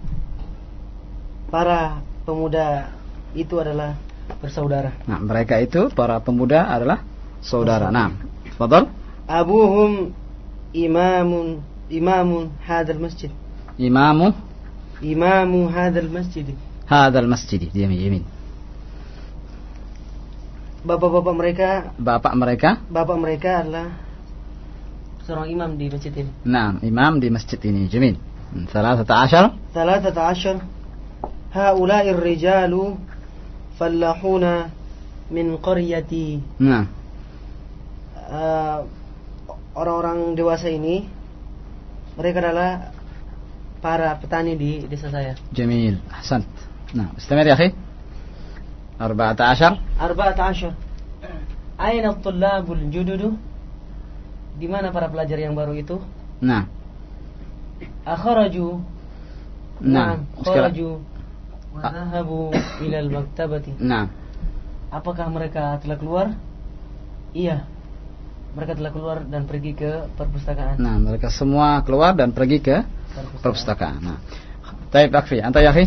Para pemuda itu adalah bersaudara.
Nah, mereka itu para pemuda adalah saudara. Nah, tafadhal.
Abuhum imamun imamun hadzal masjid.
Imamu
Imamu hadzal masjid.
hadzal masjid. Yamin, yamin.
Bapak-bapak mereka,
Bapak mereka,
bapak mereka adalah seorang imam di masjid ini.
nah, imam di masjid ini. Jamil. Salasata asyar.
Thalathata asyar. Haula'ir rijalu fallahuna min qaryati.
Nah,
Uh, orang-orang dewasa ini mereka adalah para petani di desa saya.
jamil. Ahsant. Nah, istamir ya akhi. Arba'ata asyar.
Arba'ata asyar. Aina at-tullabul jududu? Di mana para pelajar yang baru itu?
Nah.
Akharaju.
Nah,
kharaju wa dhahabu ila al-maktabati.
Nah.
Apakah mereka telah keluar? Iya. Mereka telah keluar dan pergi ke perpustakaan.
Nah, mereka semua keluar dan pergi ke perpustakaan. Nah. Baik, akhi. Anta ya akhi.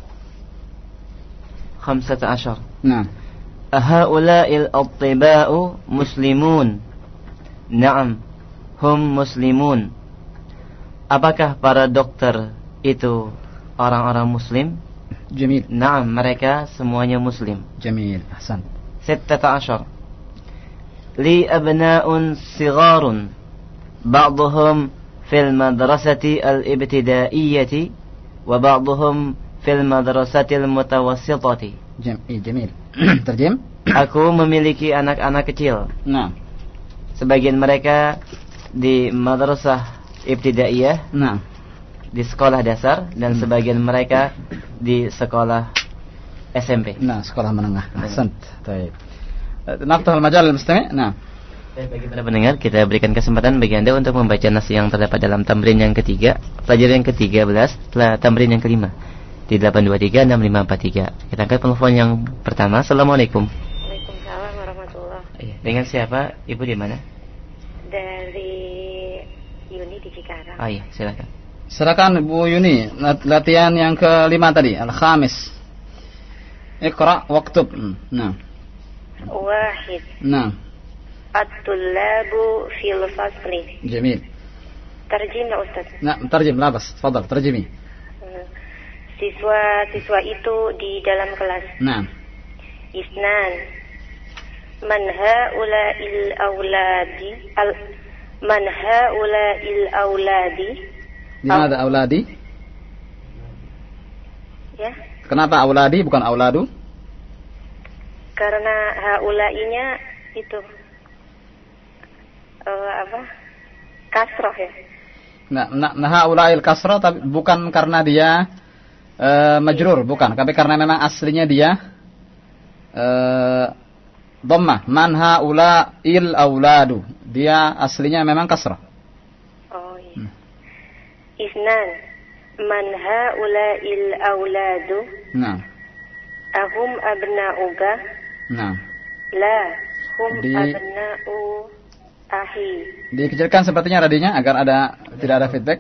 Khamsata asyar.
Nah.
Ahaula'il attiba'u muslimun. Naam, hum muslimun. Apakah para dokter itu orang-orang muslim?
Jamil.
Naam, mereka semuanya muslim.
Jamil. Ahsan.
ستة عشر لي أبناء صغار بعضهم في المدرسة الابتدائية وبعضهم في المدرسة المتوسطة.
Jamil. Terjem.
Aku memiliki anak-anak kecil.
Nah.
Sebagian mereka di madrasah ibtidaiyah,
nah,
di sekolah dasar, dan hmm. sebagian mereka di sekolah S M P.
Nah, sekolah menengah. Ahsant. Baik. Naftah al-majal al-mustami'. Nah.
Bagi para pendengar, kita berikan kesempatan bagi Anda untuk membaca nas yang terdapat dalam tamrin yang ketiga, pelajaran yang ketiga belas, setelah tamrin yang kelima di delapan dua tiga enam lima empat tiga. Kita angkat telepon yang pertama. Assalamualaikum.
Waalaikumsalam warahmatullahi.
Iya. Dengan siapa? Ibu di mana?
Dari Yuni di Cikarang.
Oh iya, silakan.
Silakan Bu Yuni, latihan yang kelima tadi, al-khamis. Iqra waktub. Nah.
Wahid.
Nah.
At-tullabu fil fasli.
Jamil.
Terjem ya Ustaz.
Nah, terjem lah bas. Tafadhal, terjemi.
Siswa-siswa itu di dalam kelas.
Nah.
Isnan. Man haula'il auladi al man haula'il auladi.
Di mana auladi?
Ya.
Kenapa auladi bukan auladu?
Karena haula'inya itu uh, apa? Kasroh ya.
Nah, nah, nah haula'il kasroh tapi bukan karena dia uh, majrur, bukan, tapi karena memang aslinya dia uh, dhammah. Man haula'il auladu. Dia aslinya memang kasrah.
Oh iya. Hmm. Isnan man haula'il auladu.
Nah.
Ahum abna'uga.
Nah.
La hum
Di...
abna'u ahi.
Dikecilkan sepertinya radinya agar ada tidak ada feedback.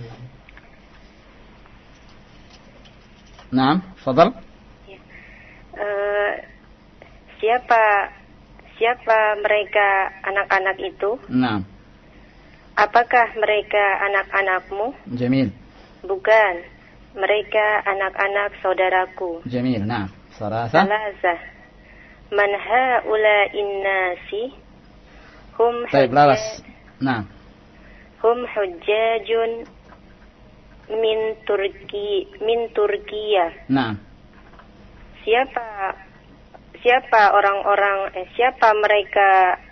Nah, fadal.
Ya. Uh, siapa siapa mereka anak-anak itu?
Nah.
Apakah mereka anak-anakmu?
Jamil.
Bukan. Mereka anak-anak saudaraku.
Jamil. Nah, salasa.
Salasa. Man haula'in nasi hum
Baik, lawas. Nah.
Hum hujjajun min Turki min Turkiya.
Nah.
Siapa siapa orang-orang eh, siapa mereka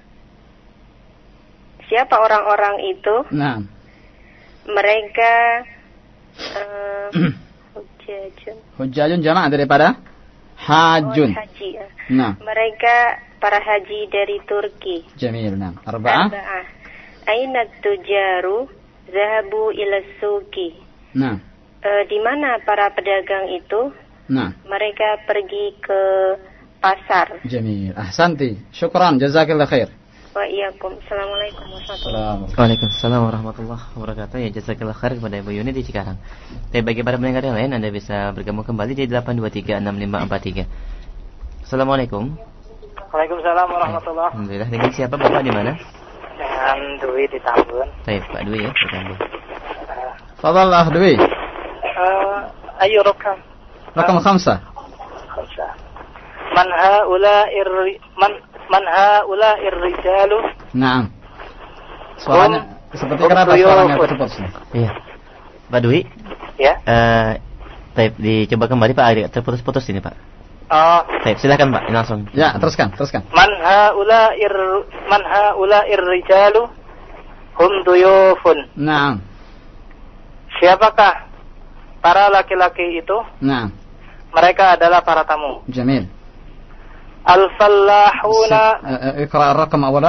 siapa orang-orang itu?
Nah.
Mereka uh, hujjajun.
Hujjajun jamak daripada hajun.
Oh, haji. Ya.
Nah.
Mereka para haji dari Turki.
Jamil. Nah. Arba'ah.
Arba'ah. Aina tujaru zahabu ila suki.
Nah.
E, di mana para pedagang itu?
Nah.
Mereka pergi ke pasar.
Jamil. Ahsanti. Syukran. Jazakillah khair.
Wa iyyakum. Assalamualaikum warahmatullahi wabarakatuh.
Waalaikumsalam warahmatullahi wabarakatuh. Ya, jazakallah khair kepada Ibu Yuni di Cikarang. Tapi bagi para pendengar yang lain, Anda bisa bergabung kembali di delapan dua tiga enam lima empat tiga. Assalamualaikum.
Waalaikumsalam warahmatullahi.
Alhamdulillah. Dengan siapa Bapak di mana?
Dengan Dwi di Tambun.
Baik, Pak Dwi ya, di Tambun.
Fadal ah Dwi.
Uh, ayo rakam.
Rakam khamsah.
Khamsah. Man haula'ir man man haula'ir rijalu.
Naam. Suaranya seperti kenapa suaranya terputus?
Iya. Pak Dwi?
Ya.
Eh, tape dicoba kembali Pak, agak terputus-putus ini Pak.
Oh.
Tape, silakan Pak, langsung.
Ya, teruskan, teruskan.
Man haula'ir man haula'ir rijalu hum duyufun.
Naam.
Siapakah para laki-laki itu?
Naam.
Mereka adalah para tamu.
Jamil.
Al-fallahuna.
اقرأ الرقم أولا.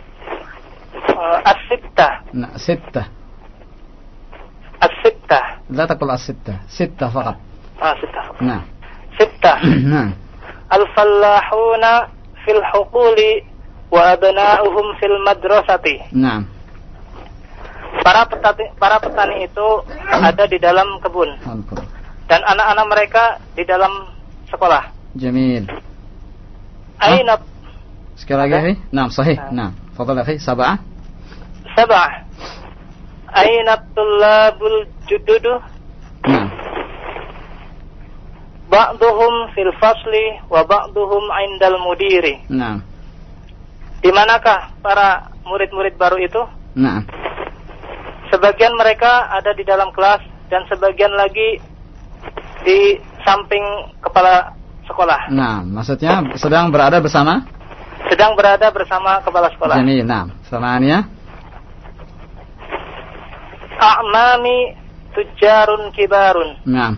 الستة.
نعم ستة.
الستة.
لا تقل الستة، ستة فقط.
آه ستة.
نعم.
ستة.
نعم.
الفلاحون في الحقول وأبناؤهم في المدرسة.
نعم.
Para petani, para petani itu ada di dalam kebun. Dan anak-anak mereka di dalam sekolah.
جميل.
أين
sekali lagi akhi? Naam, sahih. Naam. Fadhal akhi, sab'ah.
Sab'ah. Aina tullabul jududu?
Naam.
ba'duhum fil fasli wa ba'duhum 'indal mudiri.
Nah.
Di manakah para murid-murid baru itu?
Nah.
Sebagian mereka ada di dalam kelas dan sebagian lagi di samping kepala sekolah.
Nah, maksudnya sedang berada bersama?
Sedang berada bersama kepala sekolah.
Jamil. Nah, samaannya?
A'mami tujarun kibarun.
Nah.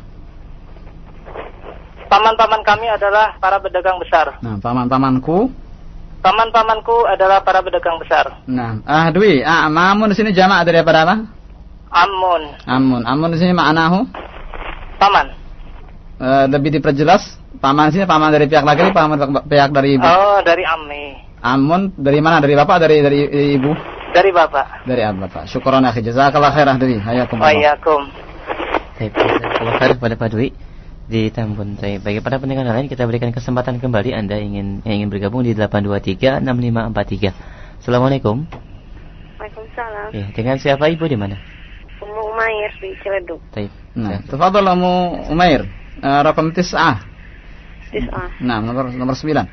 Paman-paman kami adalah para pedagang besar.
Nah, paman-pamanku?
Paman-pamanku adalah para pedagang besar.
Nah, ah Dwi, a'mamun di sini jamak daripada apa?
Amun.
Amun. Amun di sini ma'anahu?
Paman.
Uh, lebih diperjelas, paman di sini paman dari pihak laki, paman pihak dari ibu.
Oh, dari ammi.
Amun dari mana? Dari bapak, dari dari ibu?
Dari bapak.
Dari bapak. Syukran akhi, jazakallahu khairan Dwi. Hayakum Allah.
Waalaikum.
Baik, jazakallahu khairan kepada Pak Dwi di Tambun. Baik, bagi para pendengar lain kita berikan kesempatan kembali Anda ingin yang ingin bergabung di delapan dua tiga enam lima empat tiga. Assalamualaikum.
Waalaikumsalam.
Ya, dengan siapa Ibu di mana?
Ummu Umair di Ciledug.
Baik.
Nah, tafadhal Ummu Umair. Uh, Rakam tis'ah.
Tis'ah.
Nah, nomor nomor sembilan.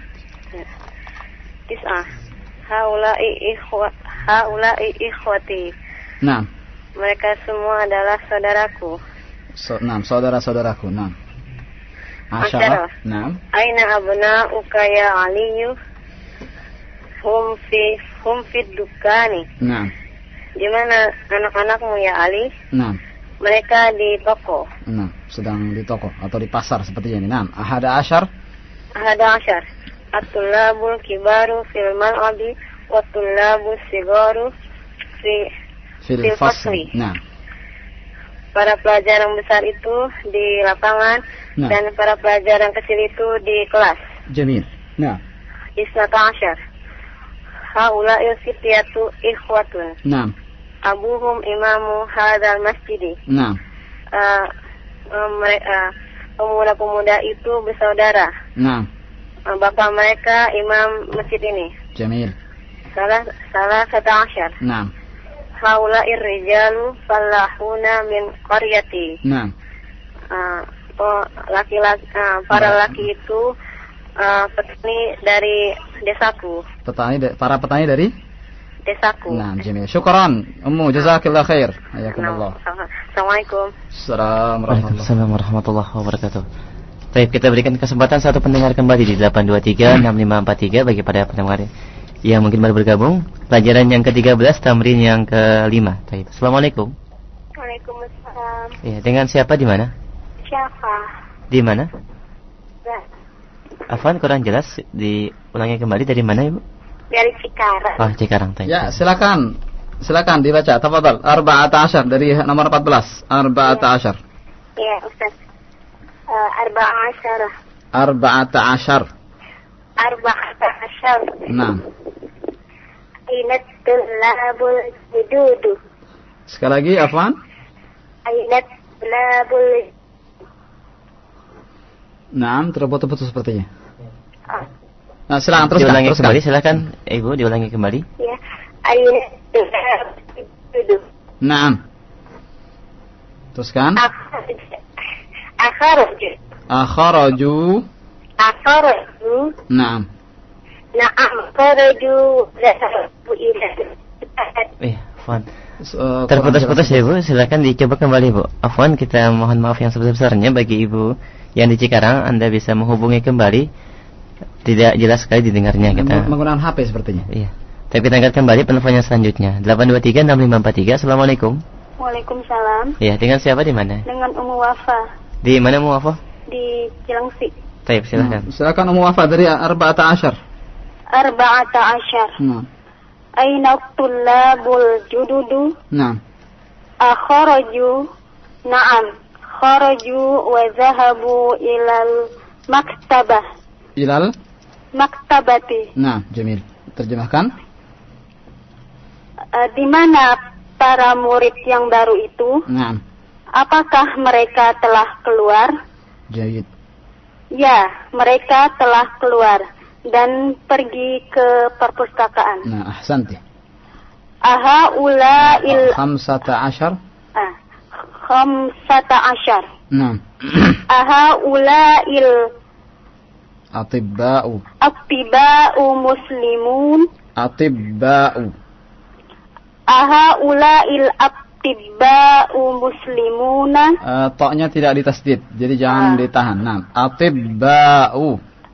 Tis'ah. Haula'i ikhwa haula'i ikhwati.
Nah.
Mereka semua adalah saudaraku.
So, nah, saudara-saudaraku. Nah. Asyara. Nah.
Aina abna'uka ya Aliyu? Hum fi hum fi dukani.
Nah.
Di mana anak-anakmu ya Ali?
Nah.
Mereka di toko.
Nah, sedang di toko atau di pasar seperti ini. Nah, ahada asyar.
Ahada asyar. At-tullabul kibaru fil mal'abi wa tullabus sigaru fi
fil fasli. Nah.
Para pelajar yang besar itu di lapangan nah. dan para pelajar yang kecil itu di kelas.
Jamil. Nah.
Isnata asyar. Haula'i sitiyatu ikhwatun.
Nah.
Abuhum imamu hadzal masjidi.
Nah.
Uh, uh, pemuda-pemuda itu bersaudara.
Nah.
Uh, bapak mereka imam masjid ini.
Jamil.
Salah salah satu asyar.
Nah.
Haula'ir rijalu fallahuna min qaryati.
Nah.
Uh, laki-laki uh, para nah. laki itu uh, petani dari desaku.
Petani para petani dari
desaku.
Nah, jamil. Syukran, Ummu, jazakallahu khair. Hayakumullah.
Assalamualaikum.
Assalamualaikum warahmatullahi wabarakatuh. Baik, kita berikan kesempatan satu pendengar kembali di delapan dua tiga enam lima empat tiga bagi para pendengar yang mungkin baru bergabung. Pelajaran yang ke tiga belas, tamrin yang kelima. Baik. Assalamualaikum.
Waalaikumsalam.
Ya, dengan siapa di mana?
Siapa?
Di mana?
Ya.
Afwan, kurang jelas. Diulangi kembali dari mana, Ibu?
Dari Cikarang.
Oh, Cikarang. Thank
ya, silakan. Silakan dibaca. Tafadhal. Arba'ata asyar dari nomor empat belas. Arba'ata asyar.
Iya, Ustaz. Uh, Arba'ata asyar.
Arba'ata asyar.
Arba'ata asyar.
Nah.
Ainat tulabul jududu.
Sekali lagi, Afwan.
Ainat tulabul.
Nah, terputus-putus sepertinya.
Ah.
Nah, silakan teruskan.
Diulangi
teruskan.
kembali, silakan Ibu, diulangi kembali.
Ya, ainat tulabul jududu.
Naam. Teruskan.
Akharaju.
Akharaju.
Akharaju.
Naam.
Naam, akharaju zahabu ila.
Eh, Afwan. Uh, Terputus-putus ya Bu, silakan dicoba kembali Bu. Afwan, kita mohon maaf yang sebesar-besarnya bagi Ibu yang di Cikarang. Anda bisa menghubungi kembali. Tidak jelas sekali didengarnya kita.
Menggunakan H P sepertinya.
Iya. Tapi kita angkat kembali penelponnya selanjutnya. delapan dua tiga enam lima empat tiga. Assalamualaikum.
Waalaikumsalam.
Iya, dengan siapa di mana?
Dengan Ummu Wafa.
Di mana Ummu Wafa?
Di Cilengsi.
Baik, silakan.
Hmm. Silakan Ummu Wafa dari Arba'ata asyar.
Arba'ata asyar.
Nah.
Aina tullabul jududu?
Nah.
Akharaju. Naam. Kharaju wa zahabu ilal maktabah.
Ilal
maktabati.
Nah, jamil. Terjemahkan.
Uh, di mana para murid yang baru itu?
Nah.
Apakah mereka telah keluar?
Jayid.
Ya, mereka telah keluar dan pergi ke perpustakaan.
Nah, ahsanti.
Aha ula il
khamsata asyar.
Ah, khamsata asyar.
Nah.
Ahaula'il
atibba'u.
Atibba'u muslimun.
Atibba'u.
Ahaula'il atibba'u muslimuna.
Uh, Toknya tidak ditasdid, jadi jangan ah. ditahan. Nah, atibba'u.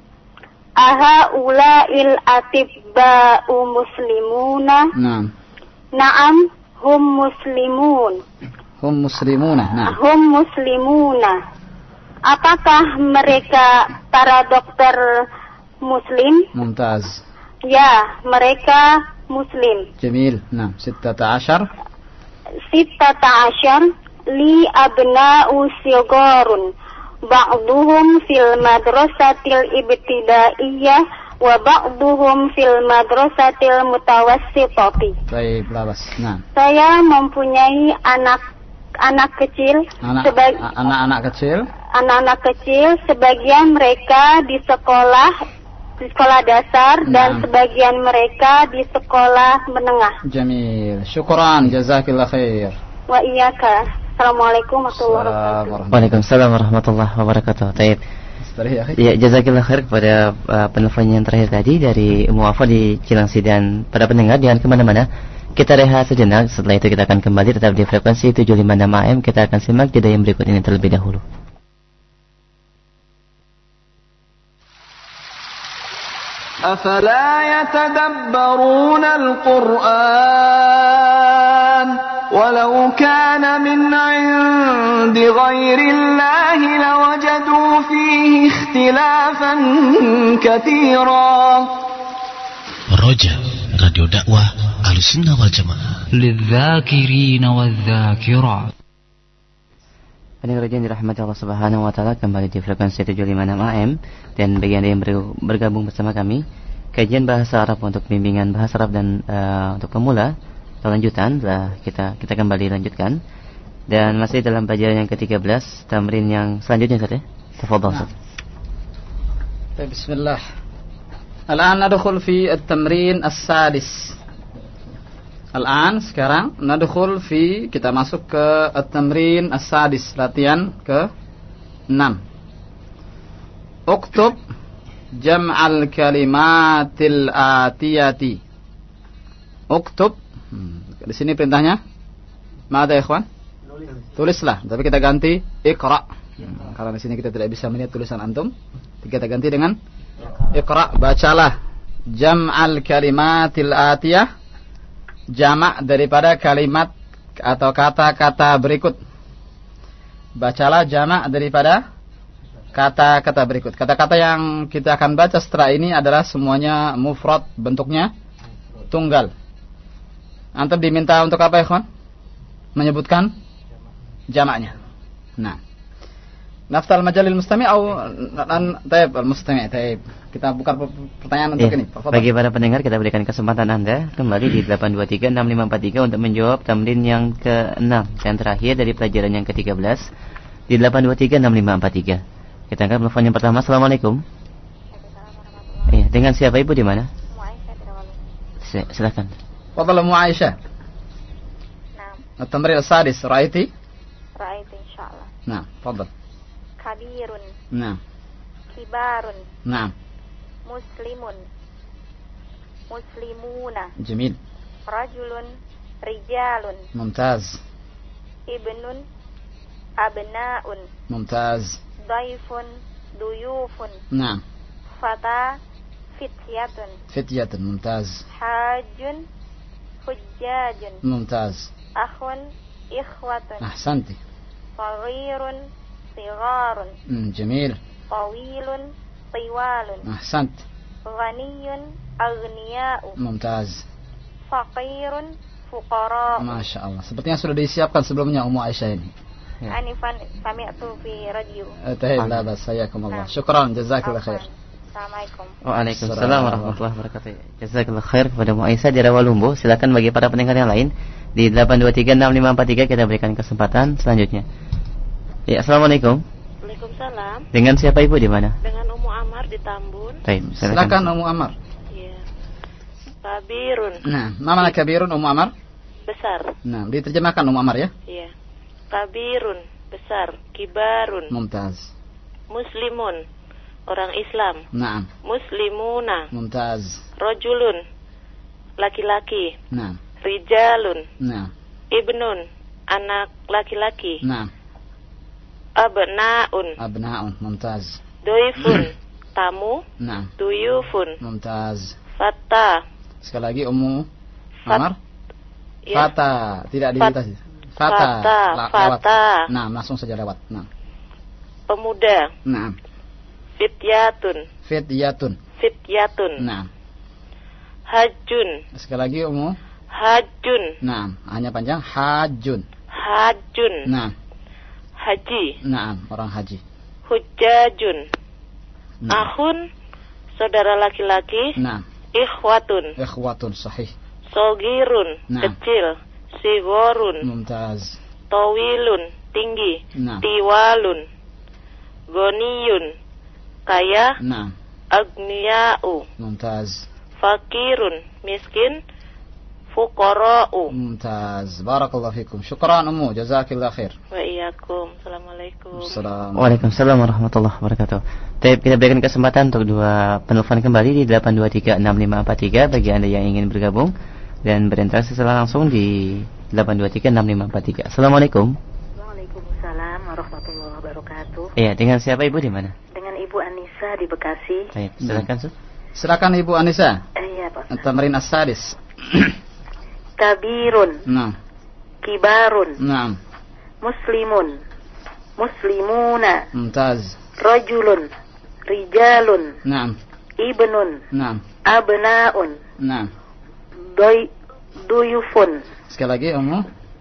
Ahaula'il atibba'u muslimuna.
Nah.
Naam, hum muslimun.
Hum muslimuna. Nah.
Hum muslimuna. Apakah mereka para dokter muslim?
Mumtaz.
Ya, mereka muslim.
Jamil. Nah, sittata ashar.
Sittata ashar li abna'u sigharun. Ba'duhum fil madrasatil ibtidaiyah wa ba'duhum fil madrasatil mutawassitati.
Baik, labas. Nah.
Saya mempunyai anak anak kecil,
anak,
sebag-
anak-anak kecil,
anak-anak kecil, sebagian mereka di sekolah di sekolah dasar nah. dan sebagian mereka di sekolah menengah.
Jamil, syukran, jazakillah khair.
Wa iyyaka. Assalamualaikum warahmatullahi wabarakatuh.
Waalaikumsalam warahmatullahi wabarakatuh. Baik. Ya, jazakillah khair kepada uh, penelpon yang terakhir tadi dari Ummu Wafa di Cilangsi, dan pada pendengar jangan kemana-mana. Kita rehat sejenak, setelah itu kita akan kembali tetap di frekuensi tujuh lima enam A M. Kita akan simak jeda yang berikut ini terlebih dahulu.
أفلا يتدبرون القرآن ولو كان من عند غير الله لوجدوا فيه اختلافا كثيرا.
رجاء راديو دعوة Ahlussunnah wal Jamaah
lidzakirina wadzakirat.
Pendengar yang dirahmati Allah Subhanahu wa taala, kembali di frekuensi tujuh lima enam A M, dan bagi Anda yang bergabung bersama kami, kajian bahasa Arab untuk bimbingan bahasa Arab dan uh, untuk pemula atau lanjutan telah kita kita kembali lanjutkan, dan masih dalam pelajaran yang ke tiga belas, tamrin yang selanjutnya Ustaz ya. Tafadhal Ustaz.
Bismillah. Al-an nadkhul fi at-tamrin as-sadis. Al-an sekarang nadkhul fi, kita masuk ke at-tamrin as-sadis, latihan ke enam. Uktub jam'al kalimatil atiyati. Uktub. Hmm. Di sini perintahnya Mada ya ikhwan? Tulislah, tapi kita ganti Iqra. Hmm. Karena di sini kita tidak bisa melihat tulisan antum, kita ganti dengan Iqra. Bacalah jam'al kalimatil atiyah, jamak daripada kalimat atau kata-kata berikut. Bacalah jamak daripada kata-kata berikut. Kata-kata yang kita akan baca setelah ini adalah semuanya mufrad, bentuknya tunggal. Antum diminta untuk apa ya kawan? Menyebutkan jamaknya. Nah, naftal majalil mustami' atau taib al-mustami'. Taib. Kita buka pertanyaan untuk
ya,
ini.
Bagi para pendengar kita berikan kesempatan Anda kembali di delapan dua tiga enam lima empat tiga untuk menjawab tamrin yang keenam yang terakhir dari pelajaran yang ke tiga belas di delapan dua tiga enam lima empat tiga. Kita angkat telepon yang pertama. Assalamualaikum. Iya, dengan siapa Ibu di mana? Silakan.
Fadhal Ummu Aisyah.
Naam.
At-tamrin as-sadis, ra'aiti?
Ra'aiti insyaallah.
Nah, fadhal.
Kabirun.
Nah.
Kibarun.
Nah.
Muslimun. Muslimuna.
Jamil.
Rajulun. Rijalun.
Mumtaz.
Ibnun. Abnaun.
Mumtaz.
Daifun. Duyufun.
Nah.
Fata. Fityatun.
Fityatun. Mumtaz.
Hajjun. Hujjajun.
Mumtaz.
Akhun. Ikhwatun.
Ahsanti.
Saghirun. Sigharun.
Hmm, jamil.
Tawilun. Tiwalun.
Ahsant.
Ghaniyun. Aghniya'u.
Mumtaz.
Faqirun. Fuqara'u.
Masya Allah. Sepertinya sudah disiapkan sebelumnya Ummu Aisyah ini.
Ya. Anifan sami'tu fi radio.
Tahiyat la bas, sayyakumullah. Syukran, jazakallahu khair.
Assalamualaikum.
Waalaikumsalam warahmatullahi wabarakatuh. Jazakallahu khair kepada Ummu Aisyah di Rawalumbu. Silakan bagi para pendengar yang lain di delapan dua tiga enam lima empat tiga kita berikan kesempatan selanjutnya. Ya, assalamualaikum.
Waalaikumsalam.
Dengan siapa Ibu di mana?
Dengan Ummu Amar di Tambun.
Baik,
silakan. Silakan Ummu Amar.
Iya. Kabirun.
Nah, nama kabirun Ummu Amar?
Besar.
Nah, diterjemahkan Ummu Amar ya?
Iya. Kabirun, besar. Kibarun.
Mumtaz.
Muslimun, orang Islam.
Naam.
Muslimuna.
Mumtaz.
Rajulun, laki-laki.
Naam.
Rijalun.
Naam.
Ibnun, anak laki-laki.
Naam.
Abnaun.
Abnaun. Mumtaz.
Doifun, tamu.
Naam.
Duyufun.
Mumtaz.
Fata.
Sekali lagi Ummu
Fat-
Amar.
Ya.
Fata, tidak
Fat-
dibatasi. Fata.
Fata.
La-
Fata.
Lewat. Nah, langsung saja lewat. Nah.
Pemuda.
Nah.
Fityatun.
Fityatun.
Fityatun.
Nah.
Hajun.
Sekali lagi Ummu.
Hajun.
Nah, hanya panjang hajun.
Hajun.
Nah.
Haji.
Nah, orang haji.
Hujjajun.
Nah.
Ahun, saudara laki-laki.
Nah.
Ikhwatun.
Ikhwatun sahih.
Sogirun,
Nah.
kecil. Sigorun,
Mumtaz.
tawilun, tinggi.
Nah.
Tiwalun, goniyun, kaya.
Nah.
Agniya'u,
Mumtaz.
fakirun, miskin. Fuqara'u.
Mumtaz. Barakallahu fikum. Syukran Ummu, jazakillah khair.
Wa iyyakum. Assalamualaikum.
Assalamualaikum.
Waalaikumsalam warahmatullahi wabarakatuh. Baik, kita berikan kesempatan untuk dua penelpon kembali di delapan dua tiga enam lima empat tiga bagi Anda yang ingin bergabung dan berinteraksi secara langsung di delapan dua tiga enam lima empat tiga. Assalamualaikum.
Waalaikumsalam warahmatullahi wabarakatuh.
Iya, dengan siapa Ibu di mana?
Dengan Ibu Anissa di Bekasi.
Baik, silakan Su.
Silakan Ibu Anissa.
Eh, iya, Pak.
Tamrin as-sadis.
Kabirun.
Nah.
Kibarun.
Naam.
Muslimun. Muslimuna.
Mumtaz.
Rajulun. Rijalun.
Naam.
Ibnun.
Naam.
Abnaun.
Naam.
Doy, duyufun.
Sekali lagi Ummu.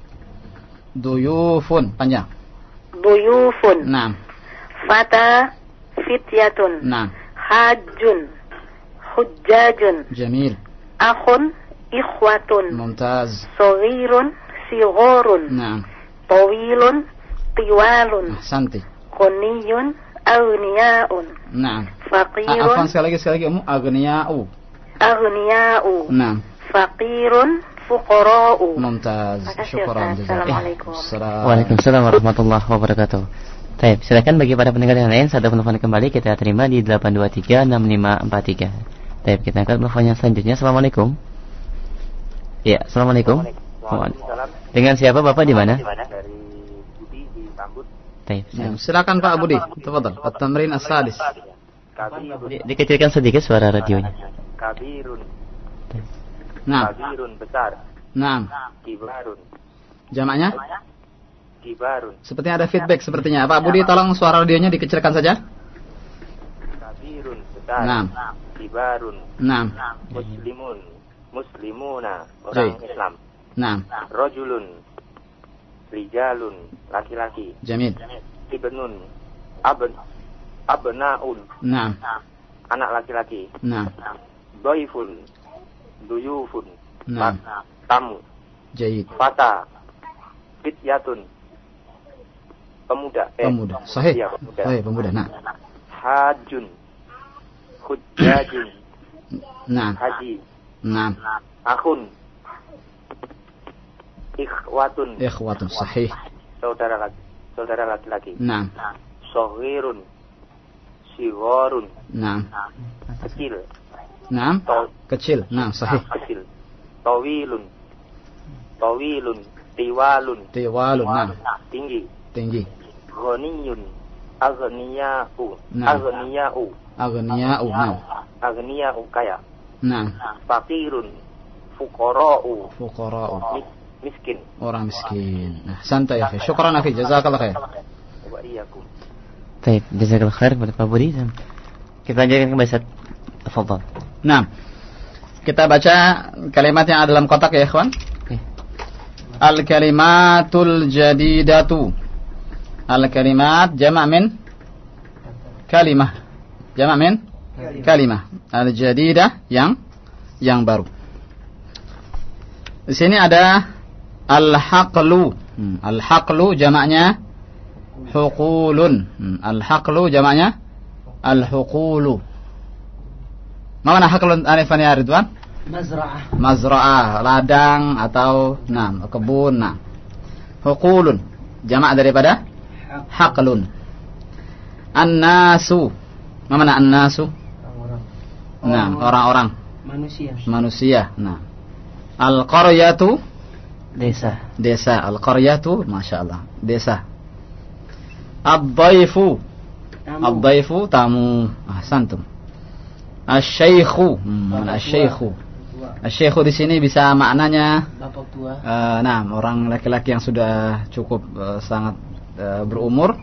Duyufun, panjang.
Duyufun.
Naam.
Fata. Fityatun.
Naam.
Hajjun. Hujjajun.
Jamil.
Akhun. Ikhwatun.
Mumtaz.
Soghirun. Sigorun.
Naam.
Tawilun. Tiwalun.
Ahsanti.
Quniyun. Agniya'un.
Naam.
Faqirun.
Afwan sekali lagi sekali lagi Ummu. Aghniya'u.
Aghniya'u.
Naam.
Faqirun. Fuqara'u.
Mumtaz.
Makasih,
Syukran.
Ustaz. Assalamualaikum.
Assalamualaikum.
Waalaikumsalam warahmatullahi wabarakatuh. Baik, silakan bagi para pendengar yang lain satu penelpon kembali kita terima di delapan dua tiga enam lima empat tiga. Baik, kita angkat penelponnya selanjutnya. Assalamualaikum. Ya, assalamualaikum.
Waalaikumsalam.
Dengan siapa Bapak di mana?
Dari Budi di Tambun.
Baik,
Ya, silakan Pak Budi. Tafadhal. At-tamrin as-sadis.
Kabirun.
Di- dikecilkan sedikit suara radionya.
Kabirun.
Nah.
Kabirun besar.
Naam.
Kibarun.
Jamaknya?
Kibarun.
Sepertinya ada feedback sepertinya. Pak Budi tolong suara radionya dikecilkan saja.
Kabirun besar.
Naam.
Kibarun.
Naam.
Muslimun. Muslimuna, orang
Baik.
Islam.
Naam.
Rajulun. Rijalun, laki-laki.
Jamil.
Ibnun. Abn. Abnaun.
Naam.
Anak laki-laki.
Naam.
Doifun. Duyufun.
Naam.
Tamu.
Jayid.
Fata. Fityatun. Pemuda. Eh,
Pemuda. Sahih.
Iya, pemuda.
Sahih, pemuda. Nah.
Hajun. Hujjajun.
Nah.
Haji.
Naam.
Akhun. Ikhwatun.
Ikhwatun. Sahih.
Saudara laki, saudara laki-laki.
Naam.
Soghirun. Sigorun.
Naam.
Kecil.
Naam.
To-
Kecil. Naam, sahih.
Kecil. Tawilun. Tawilun. Tiwalun.
Tiwalun. Naam.
Tinggi.
Tinggi.
Ghaniyun. Aghniya'u.
Nah.
Aghniya'u.
Aghniya'u. Naam.
Aghniya'u kaya.
Naam.
Fakirun. Fuqara'u.
Fuqara'u.
Mi- miskin.
Orang miskin. Nah, santai ya. Syukran akhi. Jazakallah khair.
Wa iyyakum.
Baik, jazakallah khair kepada Pak Budi. Dan kita lanjutkan kembali Ustaz. Tafadhal.
Nah. Kita baca kalimat yang ada dalam kotak ya, ikhwan.
Oke.
Al-kalimatul jadidatu. Al-kalimat jama' min kalimah. Jama' min kalimah. Al-jadidah yang yang baru. Di sini ada al-haqlu. Hmm, al-haqlu jamaknya huqulun. Hmm, al-haqlu jamaknya al-huqulu. Mana haqlun alifan ya Ridwan?
Mazra'ah.
Mazra'ah, ladang atau nah, kebun. Nah. Huqulun jamak daripada haqlun. An-nasu. Apa makna an-nasu? Nah, orang-orang.
Manusia.
Manusia. Nah. Al-qaryatu
Desa.
desa. Al-qaryatu, masyaallah, desa. Ad-dhaifu. Ad-dhaifu tamu. Ahsantum. Asy-syaikhu. Hmm, asy-syaikhu. Asy-syaikhu di sini bisa maknanya
bapak tua.
Uh, nah, orang laki-laki yang sudah cukup uh, sangat uh, berumur.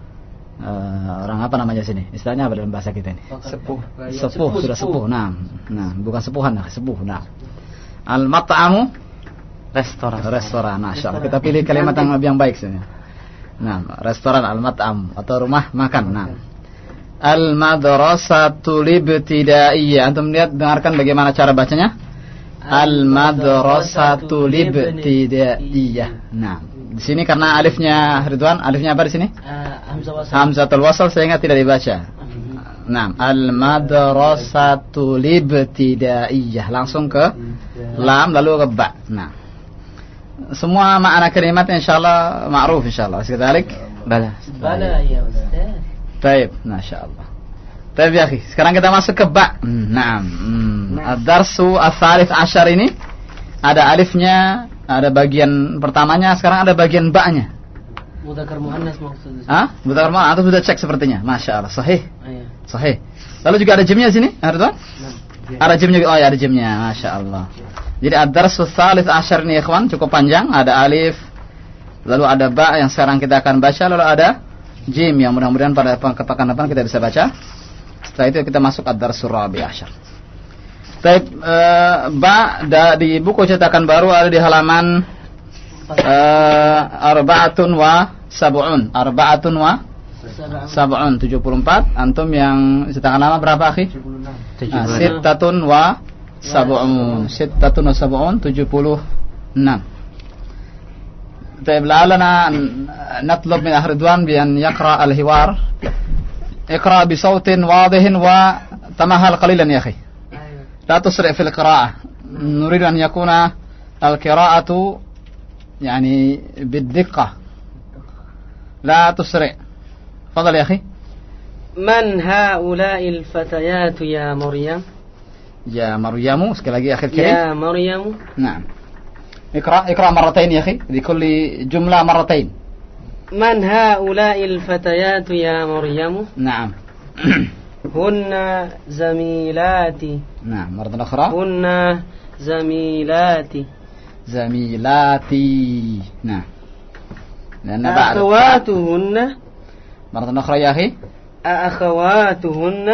Uh, orang apa namanya sini? Istilahnya apa dalam bahasa kita ini?
Sepuh.
Sepuh, sepuh sudah sepuh. Nah, nah, bukan sepuhan, nah, sepuh. Nah. Al-mat'amu
restoran.
Restoran. Masyaallah. Kita pilih kalimat yang lebih yang baik sini. Nah, restoran al-mat'am atau rumah makan. Nah. Al-madrasatul ibtidaiyah. Antum lihat, dengarkan bagaimana cara bacanya? Al-madrasatul ibtidaiyah. Nah, di sini karena alifnya Ridwan, alifnya apa di sini?
Uh,
Hamzatul wasal sehingga tidak dibaca. Nah, al-madrasatul ibtidaiyah, langsung ke lam lalu ke ba. Nah, semua makna kalimat insyaallah ma'ruf insyaallah. Sekadalik
Bala.
Bala ya Ustaz.
Baik, masyaallah. Baik ya, akhi. Sekarang kita masuk ke ba. Naam. Hmm. Ad-darsu ats-tsalits asyar ini ada alifnya, ada bagian pertamanya, sekarang ada bagian ba-nya.
Mudzakkar muannas maksudnya.
Ah, mudzakkar muannas, atau sudah cek sepertinya. Masyaallah, sahih.
Iya.
Sahih. Lalu juga ada jimnya sini, Ridwan? Ada jimnya. Oh ya, ada jimnya. Masyaallah. Jadi ad-darsu ats-tsalits asyar ini ikhwan cukup panjang, ada alif, lalu ada ba yang sekarang kita akan baca, lalu ada jim yang mudah-mudahan pada pekan depan kita bisa baca. Setelah itu kita masuk ad-darsu rabi' asyar. Baik, uh, ba da, di buku cetakan baru ada di halaman uh, arba'atun wa sab'un. Arba'atun wa sab'un, tujuh puluh empat. Antum yang cetakan lama berapa, akhi? tujuh puluh enam. Nah, sittatun wa sab'un. Sittatun wa sab'un, tujuh puluh enam. طيب لعلنا نطلب من أخ رضوان بأن يقرأ الحوار. اقرأ بصوت واضح وتمهل قليلا يا أخي. لا تسرع في القراءة. نريد أن يكون القراءة يعني بالدقة. لا تسرع. تفضل يا أخي.
من هؤلاء الفتيات يا مريم؟
يا مريم. sekali lagi akhir kirim.
يا مريم.
نعم. اقرأ اقرأ مرتين يا أخي لكل جملة مرتين.
من هؤلاء الفتيات يا مريم؟
نعم.
هن زميلاتي.
نعم مرة أخرى.
هن زميلاتي.
زميلاتي. نعم. لأن بعد
أخواتهن.
مرة أخرى يا أخي.
أخواتهن.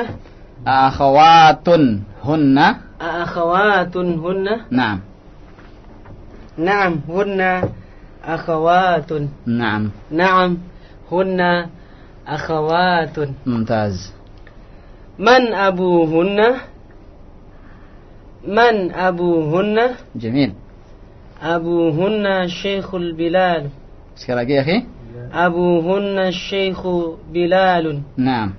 أخواتهن.
أخواتهن.
نعم.
نعم هن أخوات.
نعم.
نعم هن أخوات.
ممتاز.
من أبوهن؟ من أبوهن؟
جميل.
أبوهن شيخ البلال.
sekali lagi ya akhi.
أبوهن الشيخ بلال.
نعم.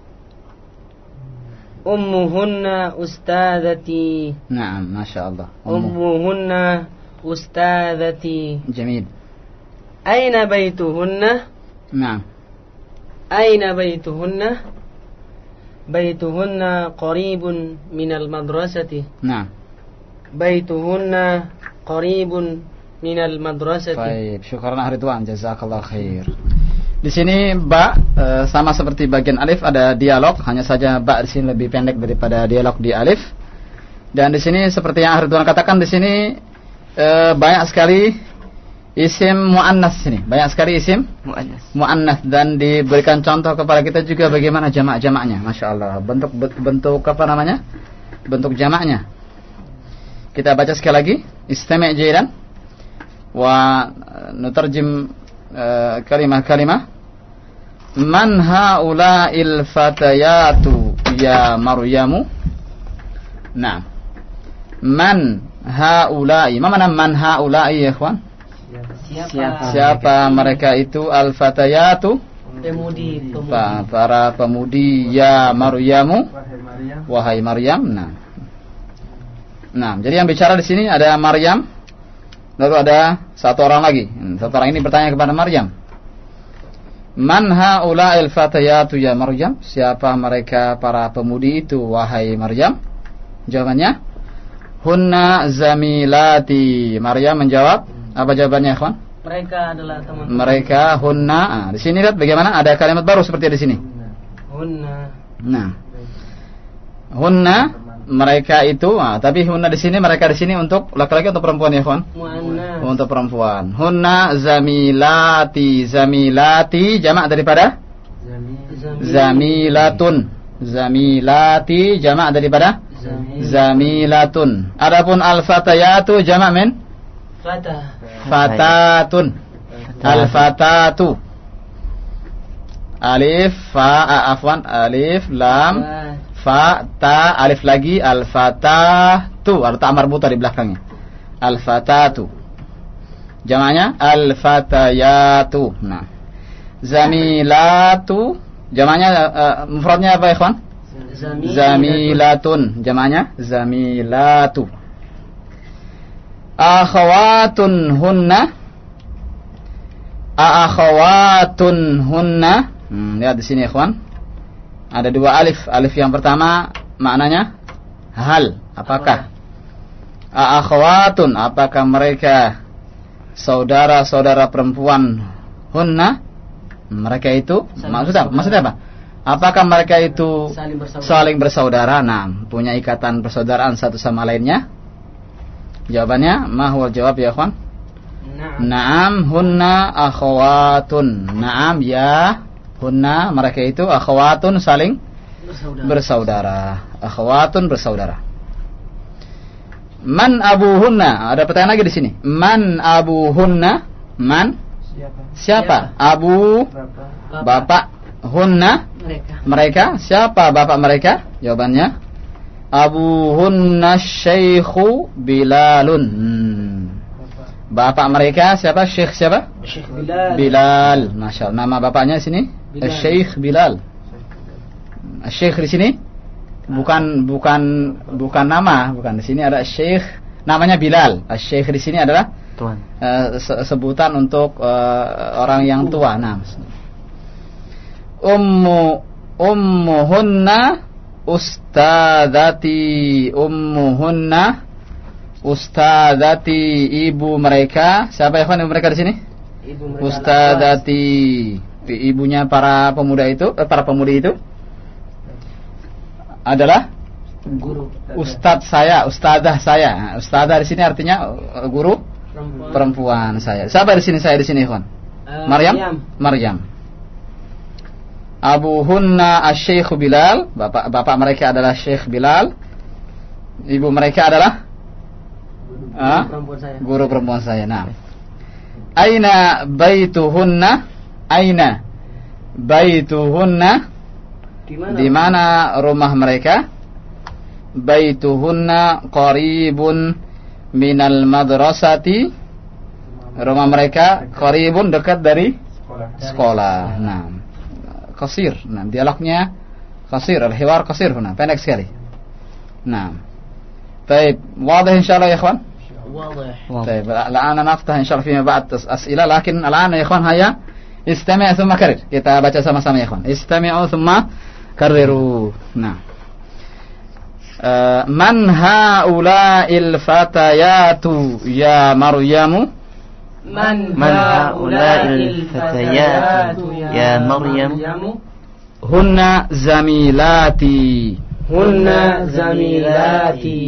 أمهن أستاذتي.
نعم ما شاء الله.
أمهن أستاذتي.
جميل.
أين بيتهن؟
نعم.
أين بيتهن؟ بيتهن قريب من المدرسة.
نعم.
بيتهن قريب من المدرسة.
Baik, syukran Ridwan, jazakallah khair. Di sini ba e, sama seperti bagian alif ada dialog, hanya saja ba di sini lebih pendek daripada dialog di alif. Dan di sini seperti yang Ridwan katakan di sini e, banyak sekali isim muannas sini, banyak sekali isim
muannas.
Muannas dan diberikan contoh kepada kita juga bagaimana jamak-jamaknya. Masya Allah, bentuk bentuk apa namanya? Bentuk jamaknya. Kita baca sekali lagi. Istami' jaydan wa nutarjim kalimah-kalimah. Man haula'il fatayatu ya Maryamu? Nah. Man haula'i. Ma mana man haula'i ya ikhwan?
Siapa?
Siapa mereka itu? Al-fatayatu,
Pemudi, pemudi.
Pa, para pemudi ya Maryamu, wahai Maryam. Nah. Nah, jadi yang bicara di sini ada Maryam, lalu ada satu orang lagi. Satu orang ini bertanya kepada Maryam. Man haula'il fatayatu ya Maryam? Siapa mereka para pemudi itu wahai Maryam? Jawabannya hunna zamilati. Maryam menjawab, apa jawabannya, ikhwan?
Mereka adalah teman.
Mereka hunna. Ah, di sini lihat bagaimana ada kalimat baru seperti di sini.
Hunna.
Nah. Hunna mereka itu, ah, tapi hunna di sini mereka di sini untuk laki-laki atau perempuan ya, ikhwan?
Muannas.
Untuk perempuan. Hunna zamilati. Zamilati jamak daripada zamilatun. Zamilati jamak daripada zamilatun. Adapun al-fatayatu jamak min
Fatah.
Fatatun. Al-fatatu. Alif fa afwan alif lam fa ta alif lagi al-fatatu. Ada ta marbuta di belakangnya. Al-fatatu. Jamaknya al-fatayatu. Nah. Zamilatu jamaknya uh, mufradnya apa, ikhwan? Zamilatun. Jamaknya zamilatu. Akhawatun hunna. Akhawatun hunna. Hmm, lihat di sini, ikhwan. Ada dua alif. Alif yang pertama maknanya hal, apakah? Akhawatun, apakah mereka saudara-saudara perempuan? Hunna, mereka itu maksudnya maksudnya apa? Apakah mereka itu
saling bersaudara?
Saling bersaudara? Nah, punya ikatan persaudaraan satu sama lainnya? Jawabannya, ma huwa jawab ya, ikhwan? Naam. Naam hunna akhawatun. Naam ya hunna, mereka itu akhawatun, saling bersaudara. bersaudara. Akhawatun, bersaudara. Man abuhunna? Ada pertanyaan lagi di sini. Man abuhunna? Man?
Siapa?
Siapa? Abu
Bapak.
bapak. Hunna?
Mereka.
Mereka. Siapa bapak mereka? Jawabannya abuhunna syaikhu Bilalun. Hmm. Bapak mereka siapa? Syekh siapa?
Syekh Bilal.
Bilal. Masya Allah. Nama bapaknya di sini?
Bilal.
Syekh Bilal. Syekh di sini bukan bukan bukan nama, bukan. Di sini ada Syekh, namanya Bilal. Syekh di sini adalah
Tuan.
Uh, se sebutan untuk uh, orang yang tua. Nah, ummu ummuhunna ustadzati. Ummuhunna ustadzati, ibu mereka. Siapa ya, ibu mereka di sini?
Ibu mereka
ustadzati. Ibunya para pemuda itu, eh, para pemudi itu adalah
guru.
Ustadz saya, ustadzah saya. Ustadzah di sini artinya uh, guru
Perempuan.
perempuan saya. Siapa di sini saya di sini, ikhwan?
Uh,
Maryam?
Maryam.
Maryam. Abuhunna asy-Syaikh Bilal, bapak bapak mereka adalah Syekh Bilal. Ibu mereka adalah
Guru
ah?
perempuan saya.
Guru perempuan saya. Nah. Aina baituhunna? Aina baituhunna?
Di mana?
Di mana rumah mereka? Baituhunna qaribun minal madrasati. Rumah mereka qaribun, dekat dari
Sekolah.
sekolah. Nah, qasir. Nah, dialognya qasir, al-hiwar qasir huna, pendek sekali. Nah. Baik, wadah insyaallah ya ikhwan?
واضح.
طيب الآن نفتح إن شاء الله فيما بعد أسئلة, لكن الآن يا إخوان هيا استمع ثم كرر. Kita baca sama-sama ya ikhwan. Istami'u thumma karriru. Nah. Uh, man haula'il fatayatu ya Maryamu?
من
من هؤلاء الفتيات يا مريم؟
هن زميلاتي.
هن زميلاتي.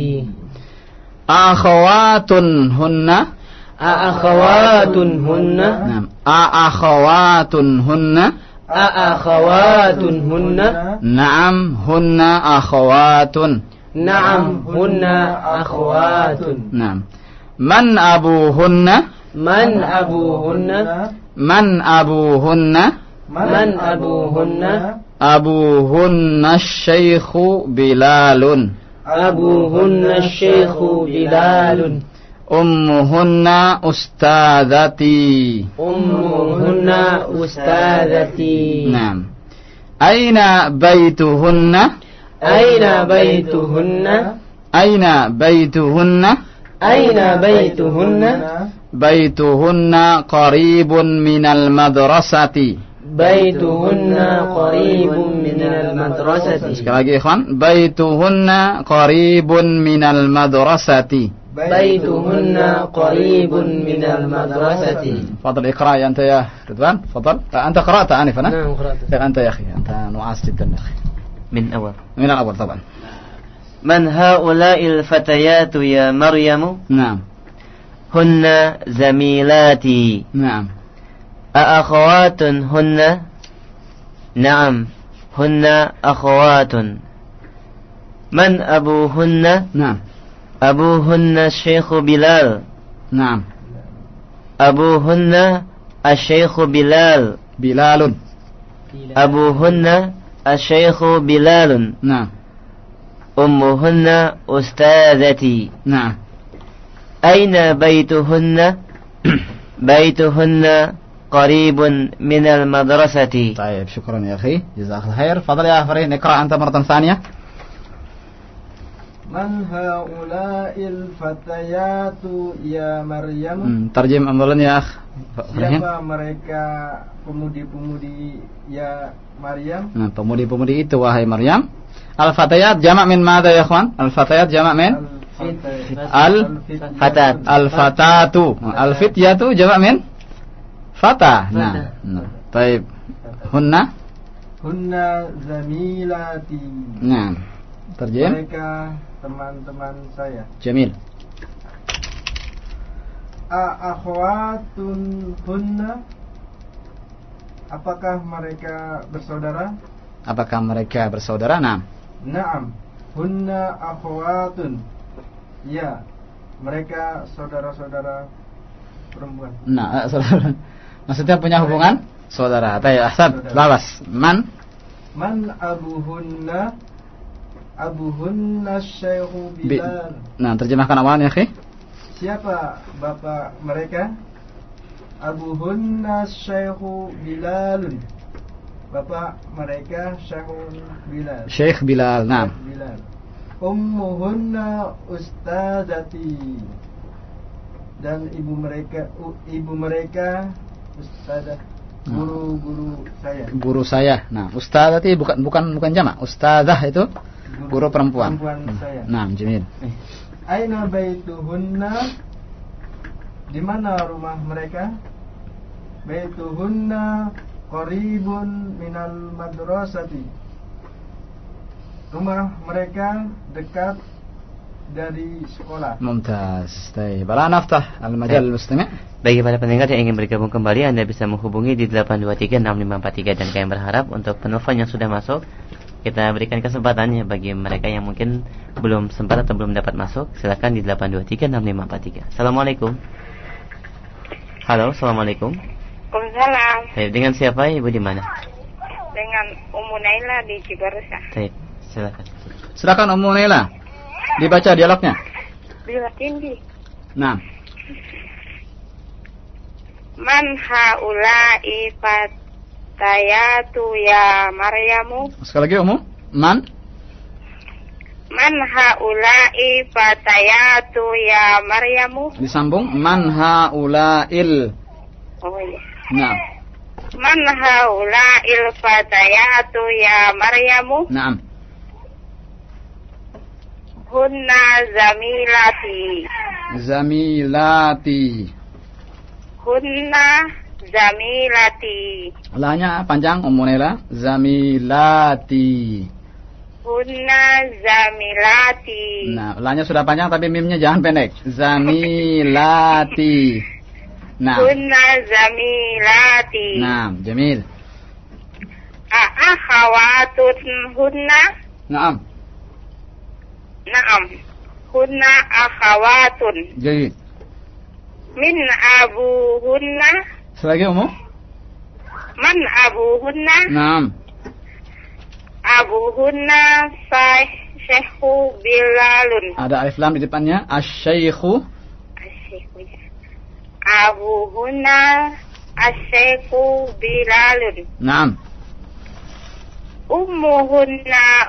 أخوات هن.
أأخوات هن.
نعم. أأخوات هن.
أأخوات هن.
نعم هن أخوات.
نعم هن أخوات.
نعم. من أبوهن؟
من أبوهن؟
من أبوهن؟
من أبوهن؟
أبوهن الشيخ بلال.
أبوهن الشيخ بلال.
أمهن أستاذتي.
أمهن أستاذتي.
نعم. أين بيتهن؟
أين بيتهن؟
أين بيتهن؟
أين بيتهن؟
بيتهن قريب من المدرسة.
Baituhunna qaribun minal madrasati.
Sekali lagi ikhwan, baituhunna qaribun minal madrasati.
Baituhunna qaribun minal madrasati.
تفضل اقرأ أنت يا رضوان. تفضل. أنت قرأت آنفا.
نعم قرأت.
أنت يا أخي أنت نعاس جدا يا أخي.
من أول.
من الأول طبعا.
من هؤلاء الفتيات يا مريم؟
نعم.
هن زميلاتي.
نعم.
أأخوات هن؟ نعم هن أخوات. من أبوهن؟
نعم.
أبوهن الشيخ بلال.
نعم.
أبوهن الشيخ بلال.
بلال.
أبوهن الشيخ بلال.
نعم.
أمهن أستاذتي.
نعم.
أين بيتهن؟ بيتهن قريب من المدرسة.
طيب شكرا يا أخي جزاك الله خير. فضل يا فريد نقرأ أنت مرة ثانية.
من هؤلاء الفتيات يا مريم.
ترجم أولا يا أخ.
Siapa mereka pemudi-pemudi ya Maryam?
Nah, pemudi-pemudi itu wahai Maryam. Al-fatayat jamak min madza ya ikhwan? Al-fatayat jamak min al-fatat. Al-fatatu. Al-fityatu jamak min fata. Nah. Nah. Baik. Hunna?
Hunna zamilati.
Nah. Terjem.
Mereka teman-teman saya.
Jamil.
A-akhwatun hunna. Apakah mereka bersaudara?
Apakah mereka bersaudara? Naam.
Naam. Hunna akhwatun. Ya, mereka saudara-saudara perempuan.
Nah, saudara. Maksudnya punya hubungan saudara. Baik, ahsan. Lawas. Man?
Man abuhunna? Abuhunna Syekhu Bilal.
Nah, terjemahkan awalnya, akhi.
Siapa bapak mereka? Abuhunna Syekhu Bilalun. Bapak mereka Syekhun Bilal.
Syekh Bilal, nah.
Bilal. Ummuhunna Ustazati. Dan ibu mereka ibu mereka ustazah, guru-guru saya.
Guru saya. Nah, ustazati bukan bukan bukan jamak. Ustazah itu guru perempuan.
Perempuan saya.
Nah, jamil.
Aina baituhunna? Di mana rumah mereka? Baituhunna qaribun minal madrasati. Rumah mereka dekat dari sekolah.
Mumtaz. Baik, bala naftah al-majal mustami'.
Bagi para pendengar yang ingin bergabung kembali, Anda bisa menghubungi di delapan dua tiga enam lima empat tiga, dan kami berharap untuk penelpon yang sudah masuk kita berikan kesempatannya. Bagi mereka yang mungkin belum sempat atau belum dapat masuk, silakan di delapan dua tiga enam lima empat tiga. Assalamualaikum. Halo, assalamualaikum.
Waalaikumsalam.
Baik, dengan siapa Ibu di mana?
Dengan Ummu Naila di Cibarusah.
Baik, silakan.
Silakan Ummu Naila. Dibaca dialognya.
Bila tinggi.
Nah.
Man haula'i fatayatu ya Maryamu.
Sekali lagi Ummu. Man.
Man haula'i fatayatu ya Maryamu.
Disambung. Man haula'il.
Oh iya.
Nah.
Man haula'il fatayatu ya Maryamu.
Naam.
Hunna zamilati.
Zamilati.
Hunna zamilati.
Lahnya panjang Ummu Naila. Zamilati.
Hunna zamilati.
Nah, lahnya sudah panjang tapi mimnya jangan pendek. Zamilati. Nah.
Hunna zamilati.
Nah, jamil.
Akhawatun hunna.
Naam.
Naam. Hunna akhawatun.
Jadi.
Min abuhunna.
Selagi Ummu.
Man abuhunna.
Naam.
Abuhunna Syekhu Bilalun.
Ada alif lam di depannya. Asy-Syaikhu.
Asy-Syaikhu. Abuhunna Asy-Syaikhu Bilalun.
Naam.
Ummuhunna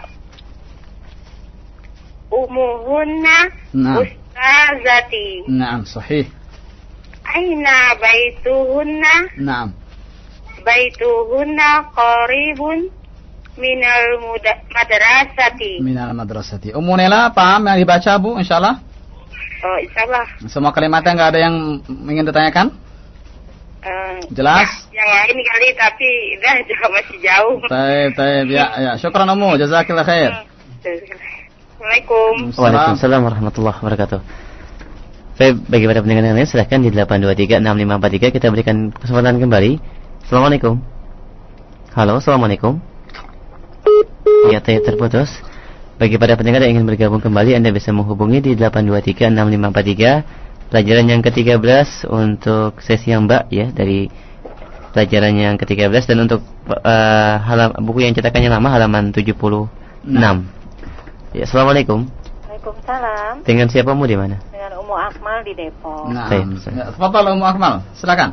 Ummuhunna
Naam.
Ustazati.
Naam, sahih.
Aina baituhunna?
Naam.
baituhunna qaribun minal muda- madrasati.
Minal madrasati. Ummu Nela paham yang dibaca Bu insyaallah?
Oh, insyaallah.
Semua kalimatnya enggak ada yang ingin ditanyakan?
Uh,
Jelas?
Ya, yang lain kali tapi dah juga masih jauh.
Baik, baik. Ya, ya. Syukran Ummu, jazakillah khair.
Assalamualaikum.
Waalaikumsalam warahmatullahi wabarakatuh. Baik, bagi para pendengar yang lain silahkan di delapan dua tiga enam lima empat tiga kita berikan kesempatan kembali. Assalamualaikum. Halo, assalamualaikum. Ya, terputus. Bagi para pendengar yang ingin bergabung kembali, Anda bisa menghubungi di delapan dua tiga enam lima empat tiga. Pelajaran yang ketiga belas untuk sesi yang Mbak ya, dari pelajaran yang ketiga belas, dan untuk uh, halam, buku yang cetakannya lama halaman tujuh puluh enam. Ya, assalamualaikum.
Waalaikumsalam.
Dengan siapa mu di mana?
Dengan Ummu Akmal di Depok.
Nah, ya, tafadhal Ummu Akmal, silakan.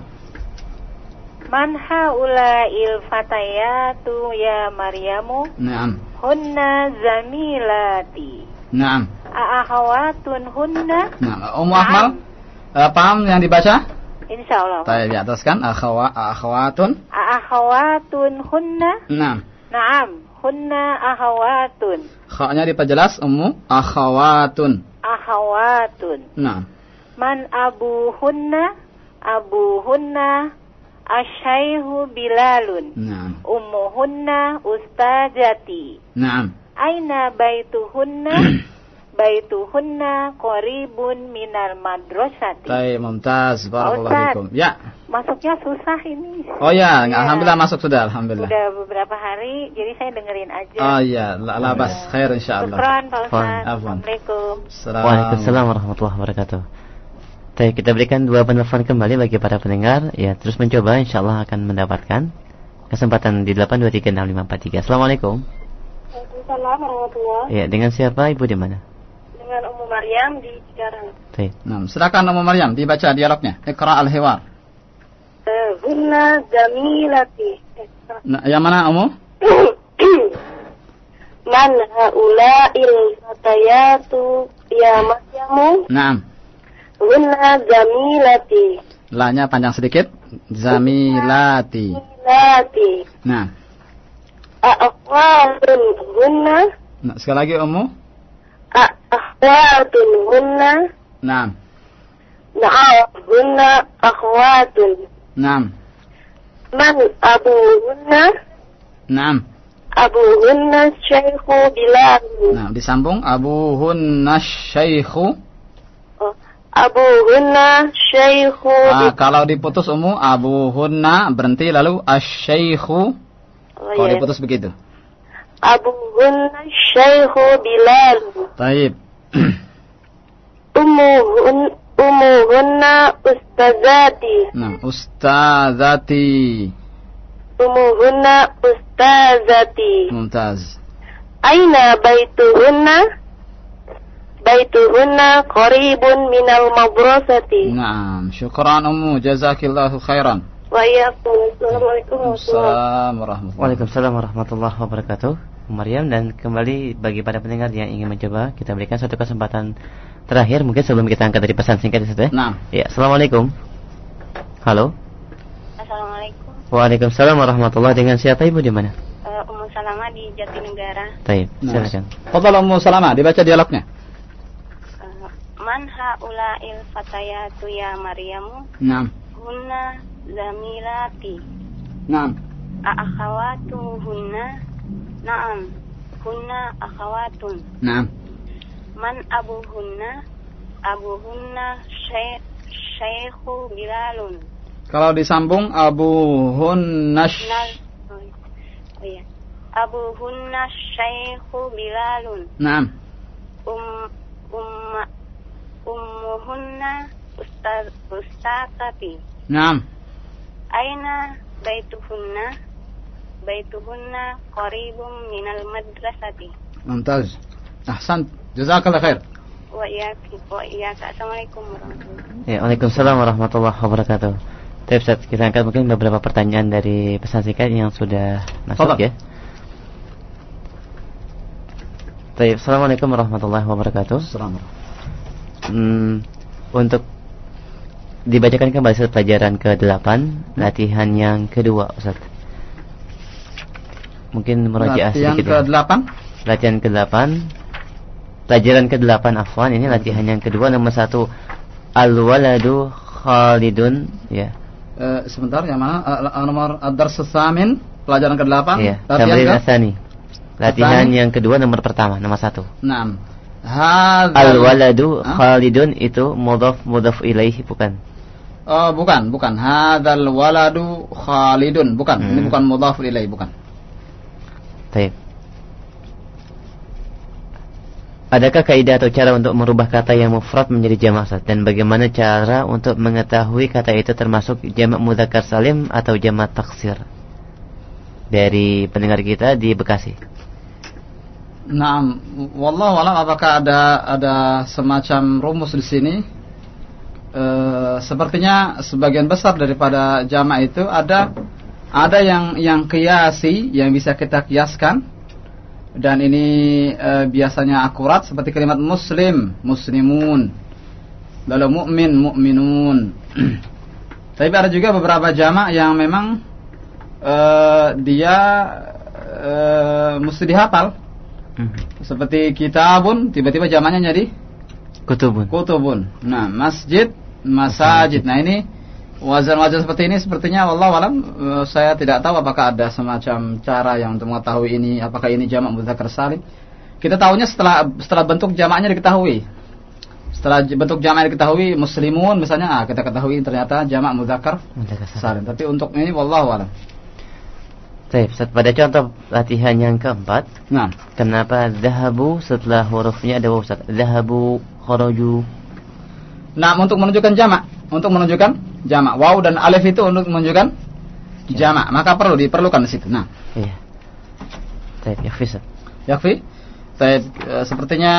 Man haula'il fatayatu ya Maryamu?
Naam.
Hunna zamilati.
Naam.
A'akhawatun hunna?
Nah, Ummu Akmal, uh, paham yang dibaca?
Insyaallah.
Baik, di atas kan akhawa akhawatun.
A'akhawatun hunna?
Naam.
Naam, hunna akhawatun.
Kha-nya diperjelas Ummu, akhawatun.
Akhawatun.
Naam.
Man abuhunna? Abuhunna asyaihu Bilalun.
Naam.
Ummuhunna ustazati.
Naam.
Aina baituhunna? Baituhunna qaribun minal madrasati.
Baik, mumtaz. Barakallahu fikum. Ya.
Masuknya susah ini.
Oh ya,
ya,
alhamdulillah masuk sudah, alhamdulillah.
Sudah beberapa hari, jadi saya dengerin aja.
Oh iya, la labas khair insyaallah.
Syukran Pak Ustaz.
Assalamualaikum.
Waalaikumsalam warahmatullahi wabarakatuh. Baik, kita berikan dua penelpon kembali bagi para pendengar. Ya, terus mencoba, insyaallah akan mendapatkan kesempatan di delapan dua tiga enam lima empat tiga. Assalamualaikum.
Waalaikumsalam warahmatullahi.
Ya, dengan siapa Ibu di mana?
Dengan Ummu Maryam di Cikarang.
Baik.
Nah, silakan Ummu Maryam dibaca dialognya. Iqra al-hiwar.
Uh, hunna jamilati.
Nah, yang mana Ummu?
Man haula'il fatayatu ya Maryamu?
Naam.
Hunna jamilati.
La-nya panjang sedikit. Zamilati.
Jamilati.
Nah.
A'akhwatun hunna?
Nah, sekali lagi Ummu.
A'akhwatun hunna?
Naam.
Na'am, hunna akhwatun.
Naam.
Man abuhunna?
Naam.
Abuhunna syaikhu Bilal.
Nah, disambung abuhunna syaikhu.
Oh, abuhunna syaikhu.
Ah, kalau diputus Ummu, abuhunna berhenti lalu asyaikhu.
Oh,
kalau
ya.
diputus begitu.
Abuhunna syaikhu Bilal.
Taib.
Umuhun Umuhunna ustazati.
Nah, ustazati.
Umuhunna ustazati.
Mumtaz.
Aina baituhunna? Baituhunna qaribun minal madrasati.
Naam, syukran Ummu, jazakillahu khairan.
Wa iyyakum. Assalamualaikum
warahmatullahi.
Waalaikumsalam warahmatullahi wabarakatuh. Maryam, dan kembali bagi para pendengar yang ingin mencoba, kita berikan satu kesempatan terakhir mungkin sebelum kita angkat dari pesan singkat itu ya.
Nah.
Ya, assalamualaikum. Halo.
Assalamualaikum.
Waalaikumsalam warahmatullahi. Dengan siapa Ibu di mana?
Uh, Ummu Salamah di Jatinegara.
Baik,
nah.
silakan.
Fadhal Ummu Salamah, dibaca dialognya.
Uh, Man haula'il fatayatu ya Maryamu?
Naam.
Hunna zamilati.
Naam.
A'akhawatuhunna? Naam, hunna akhawatun.
Naam.
Man abuhunna? Abuhunna syekh syaikhu Bilalun.
Kalau disambung abuhunna
oh, oh iya. Abuhunna syaikhu Bilalun.
Naam.
Um umma ummuhunna ustaz ustazati.
Naam.
Aina baituhunna? Baituhunna qaribum minal madrasati.
Mumtaz. Ahsan. Jazakallah khair.
Wa iyyaka wa iyyaka. Assalamualaikum warahmatullahi wabarakatuh.
Ya, waalaikumsalam warahmatullahi wabarakatuh. Tapi Ustaz, kita angkat mungkin beberapa pertanyaan dari pesan singkat yang sudah masuk. Fadal. Ya. Baik, assalamualaikum warahmatullahi wabarakatuh.
Assalamualaikum.
Hmm, untuk dibacakan kembali Ustaz pelajaran ke delapan, latihan yang kedua Ustaz. Mungkin merajaah sedikit. Latihan ke delapan. Latihan ke delapan. Pelajaran ke delapan afwan, ini latihan yang kedua nomor satu. Al-waladu Khalidun, ya.
Uh, sebentar, yang mana? Uh, nomor ad-dars tsamin, pelajaran ke delapan.
Iya. Tamrin asani. Latihan yang kedua nomor pertama, nomor satu.
Naam.
Al-waladu Khalidun itu mudhaf mudhaf ilaihi bukan?
Oh, bukan, bukan. Hadzal waladu Khalidun, bukan. Hmm. Ini bukan mudhaf ilaihi, bukan.
Baik. Adakah kaidah atau cara untuk merubah kata yang mufrad menjadi jamak Ustaz? Dan bagaimana cara untuk mengetahui kata itu termasuk jamak mudzakkar salim atau jamak taksir? Dari pendengar kita di Bekasi.
Naam, wallahu a'lam, apakah ada ada semacam rumus di sini? E, sepertinya sebagian besar daripada jamak itu ada ada yang yang qiyasi, yang bisa kita kiaskan. Dan ini e, biasanya akurat, seperti kalimat muslim, muslimun, lalu mukmin, mukminun. Tapi ada juga beberapa jamak yang memang e, dia e, mesti dihafal. Seperti kitabun, tiba-tiba jamaknya jadi
kutubun.
Kutubun. Nah, masjid, masajid. Nah, ini wazan-wazan seperti ini sepertinya wallahu alam, uh, saya tidak tahu apakah ada semacam cara yang untuk mengetahui ini apakah ini jamak mudzakkar salim. Kita tahunya setelah setelah bentuk jamaknya diketahui. Setelah bentuk jamaknya diketahui, muslimun misalnya, ah, kita ketahui ternyata jamak mudzakkar salim. Tapi untuk ini wallahu alam.
Baik, pada contoh latihan yang keempat.
Nah,
kenapa dhahabu setelah hurufnya ada waw Ustaz? Dhahabu, kharaju.
Nah, untuk menunjukkan jamak, untuk menunjukkan jamak. Waw dan alif itu untuk menunjukkan jamak, maka perlu diperlukan di situ. Nah,
iya. Baik, yakfi Ustaz.
Yakfi. Baik, e, sepertinya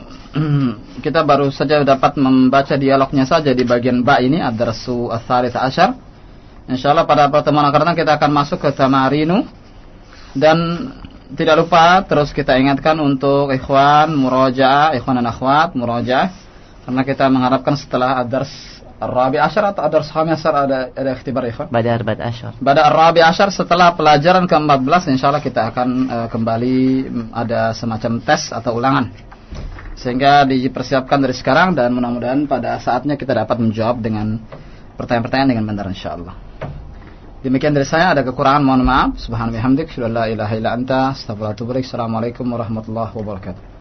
kita baru saja dapat membaca dialognya saja di bagian ba ini, ad-darsu ats-tsalits asyar. Insyaallah pada pertemuan akan datang kita akan masuk ke tamarinu, dan tidak lupa terus kita ingatkan untuk ikhwan murajaah, ikhwan dan akhwat murajaah, karena kita mengharapkan setelah ad-dars ar-rabi' asyar atau ad-dars khami asyar ada ada ikhtibar ikhwan.
Pada ar-rabi' asyar.
Pada ar-rabi' asyar setelah pelajaran ke empat belas insyaallah kita akan uh, kembali ada semacam tes atau ulangan. Sehingga dipersiapkan dari sekarang, dan mudah-mudahan pada saatnya kita dapat menjawab dengan pertanyaan-pertanyaan dengan benar insyaallah. Demikian dari saya, ada kekurangan mohon maaf. Subhanallahi wa bihamdihi, la ilaha illa anta, astaghfiruka wa atubu ilaik. Assalamualaikum warahmatullahi wabarakatuh.